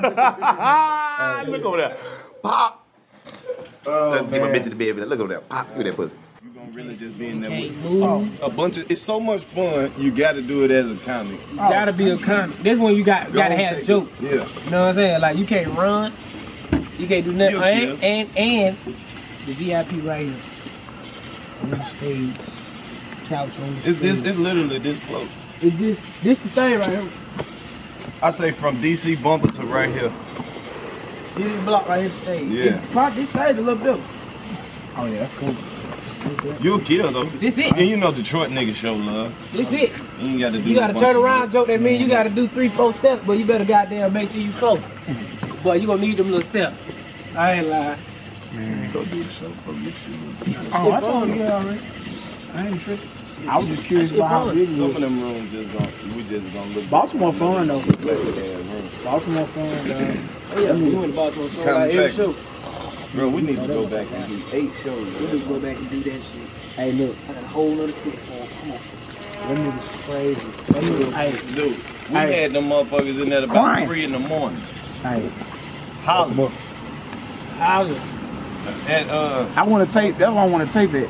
look over there. Pop. Oh, Let's get my bitch to the bed. Look over there. Pop. Look at that pussy. You gonna really just be in there with oh, a bunch of. It's so much fun. You got to do it as a comic. You gotta be a comic. This one you got gotta have jokes. Yeah. You know what I'm saying? Like you can't run. You can't do nothing. And, and and the V I P right here on the stage, couch on the It's stage. this. It's literally this close. It's this. This the thing right here. I say from D C bumper to right here. This is block right here, the stage. Yeah. It, part this stage a little bit. Oh yeah, that's cool. You'll kill though. This it. And you know Detroit niggas show love. This it. You ain't got to do. You gotta no turn bunch of around joke. That means you gotta do three, four steps, but you better goddamn make sure you close. But you gonna need them little steps. I ain't lying. Man, go do the show for me. Oh, I told you already. I ain't tripping. I was just curious about how big it Some was. of them rooms just gonna, we just gonna look. Baltimore fun though. Classic ass room. Baltimore fun, dog. Oh yeah, we went to Baltimore so like every show. Bro, we need to go back and do eight shows. We need to go back and do that shit. Hey, look. I got a whole nother city for them. Come on. Them niggas crazy. Them niggas, hey, Dude, we Hey. had them motherfuckers in there about Crying. three in the morning. hey. Hollering. Holler. And uh, I want to tape. That's why I want to tape it.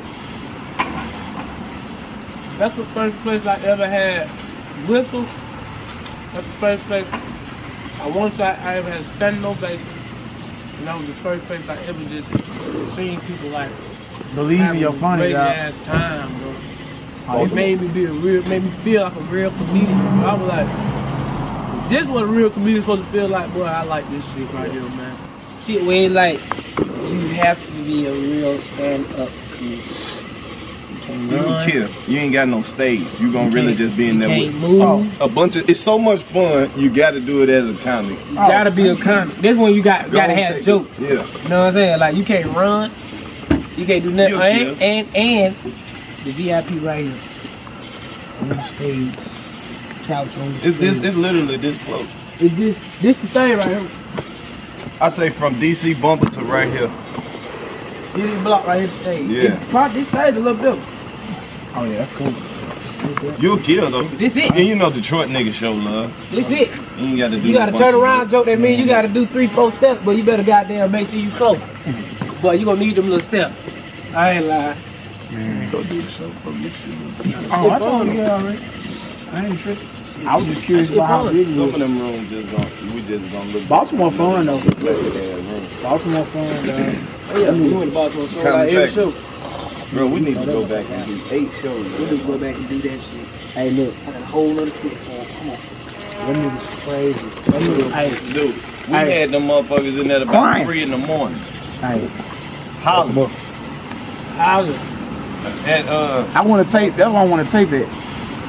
That's the first place I ever had whistle. That's the first place. I once I, I ever had standing ovation. And that was the first place I ever just seen people like Believe having you're a funny, great dog. ass time, bro. Oh, It made me be a real, made me feel like a real comedian. I was like, this is what a real comedian supposed to feel like, boy. I like this shit right here, man. Shit where it's like you have to be a real stand-up comedian. You can't you run. kill. You ain't got no stage. You gonna You really can't- just be in you there can't with move. Oh, a bunch of. It's so much fun. You got to do it as a comic. You gotta be a comic. This one you got Go gotta on, have take jokes. it. Yeah. You know what I'm saying? Like you can't run. You can't do nothing. You'll And, kill. and and the V I P right here on the stage, couch on the It's this. stage. It's literally this close. It's this. This the thing right here. I say from D C bumper to right here. This is block right here, the stage. Yeah. It, part this stage a little bit. Oh yeah, that's cool. You'll kill though. This it. And you know Detroit niggas show love. This it. You ain't got to do. You gotta no turn bunch of- around joke. That means you gotta do three, four steps, but you better goddamn make sure you close. But you gonna need them little steps. I ain't lying. Man, go do the show for me. Oh, I told you already. I ain't tripping. I was just curious about how big it Some was. of them rooms just gonna, we just gonna look. Baltimore fun though. Classic ass room. Baltimore fun, dog. Oh yeah, we went to Baltimore so Kinda like every fact. show. Bro, we need to go back and do eight shows. We need to go back and do that shit. Hey, look. I got a whole nother city for them. Come on. Them niggas crazy. Them niggas, hey, Dude, we Hey. had them motherfuckers in there about Crying. three in the morning. hey. Hollering. Holler. And uh, I want to tape. That's why I want to tape it.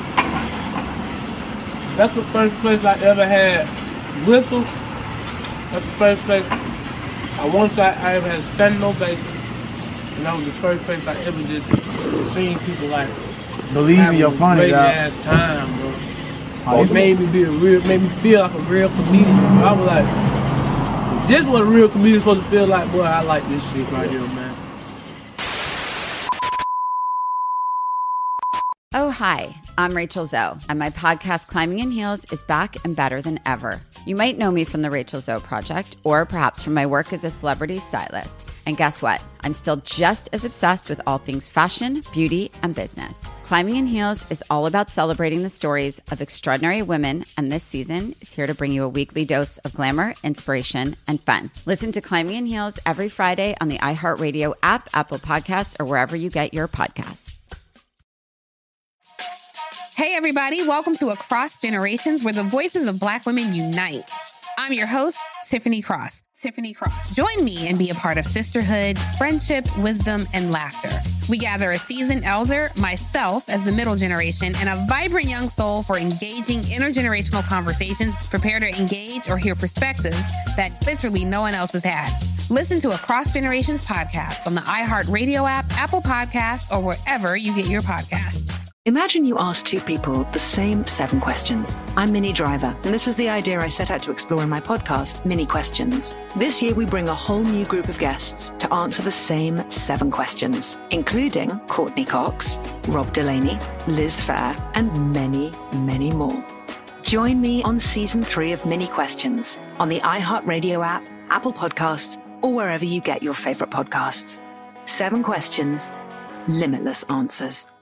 That's the first place I ever had whistle. That's the first place. I once I, I ever had standing ovation. And that was the first place I ever just seen people like Believe having you're a funny, great dog. ass time, bro. Oh, It made me be a real, made me feel like a real comedian. I was like, this is what a real comedian supposed to feel like, boy. I like this shit right here, man. Oh, hi, I'm Rachel Zoe, and my podcast, Climbing in Heels, is back and better than ever. You might know me from the Rachel Zoe Project, or perhaps from my work as a celebrity stylist. And guess what? I'm still just as obsessed with all things fashion, beauty, and business. Climbing in Heels is all about celebrating the stories of extraordinary women, and this season is here to bring you a weekly dose of glamour, inspiration, and fun. Listen to Climbing in Heels every Friday on the iHeartRadio app, Apple Podcasts, or wherever you get your podcasts. Hey, everybody. Welcome to Across Generations, where the voices of Black women unite. I'm your host, Tiffany Cross. Tiffany Cross. Join me and be a part of sisterhood, friendship, wisdom, and laughter. We gather a seasoned elder, myself as the middle generation, and a vibrant young soul for engaging intergenerational conversations. Prepare to engage or hear perspectives that literally no one else has had. Listen to Across Generations podcast on the iHeartRadio app, Apple Podcasts, or wherever you get your podcasts. Imagine you ask two people the same seven questions. I'm Minnie Driver, and this was the idea I set out to explore in my podcast, Mini Questions. This year, we bring a whole new group of guests to answer the same seven questions, including Courtney Cox, Rob Delaney, Liz Phair, and many, many more. Join me on season three of Mini Questions on the iHeartRadio app, Apple Podcasts, or wherever you get your favorite podcasts. Seven questions, limitless answers.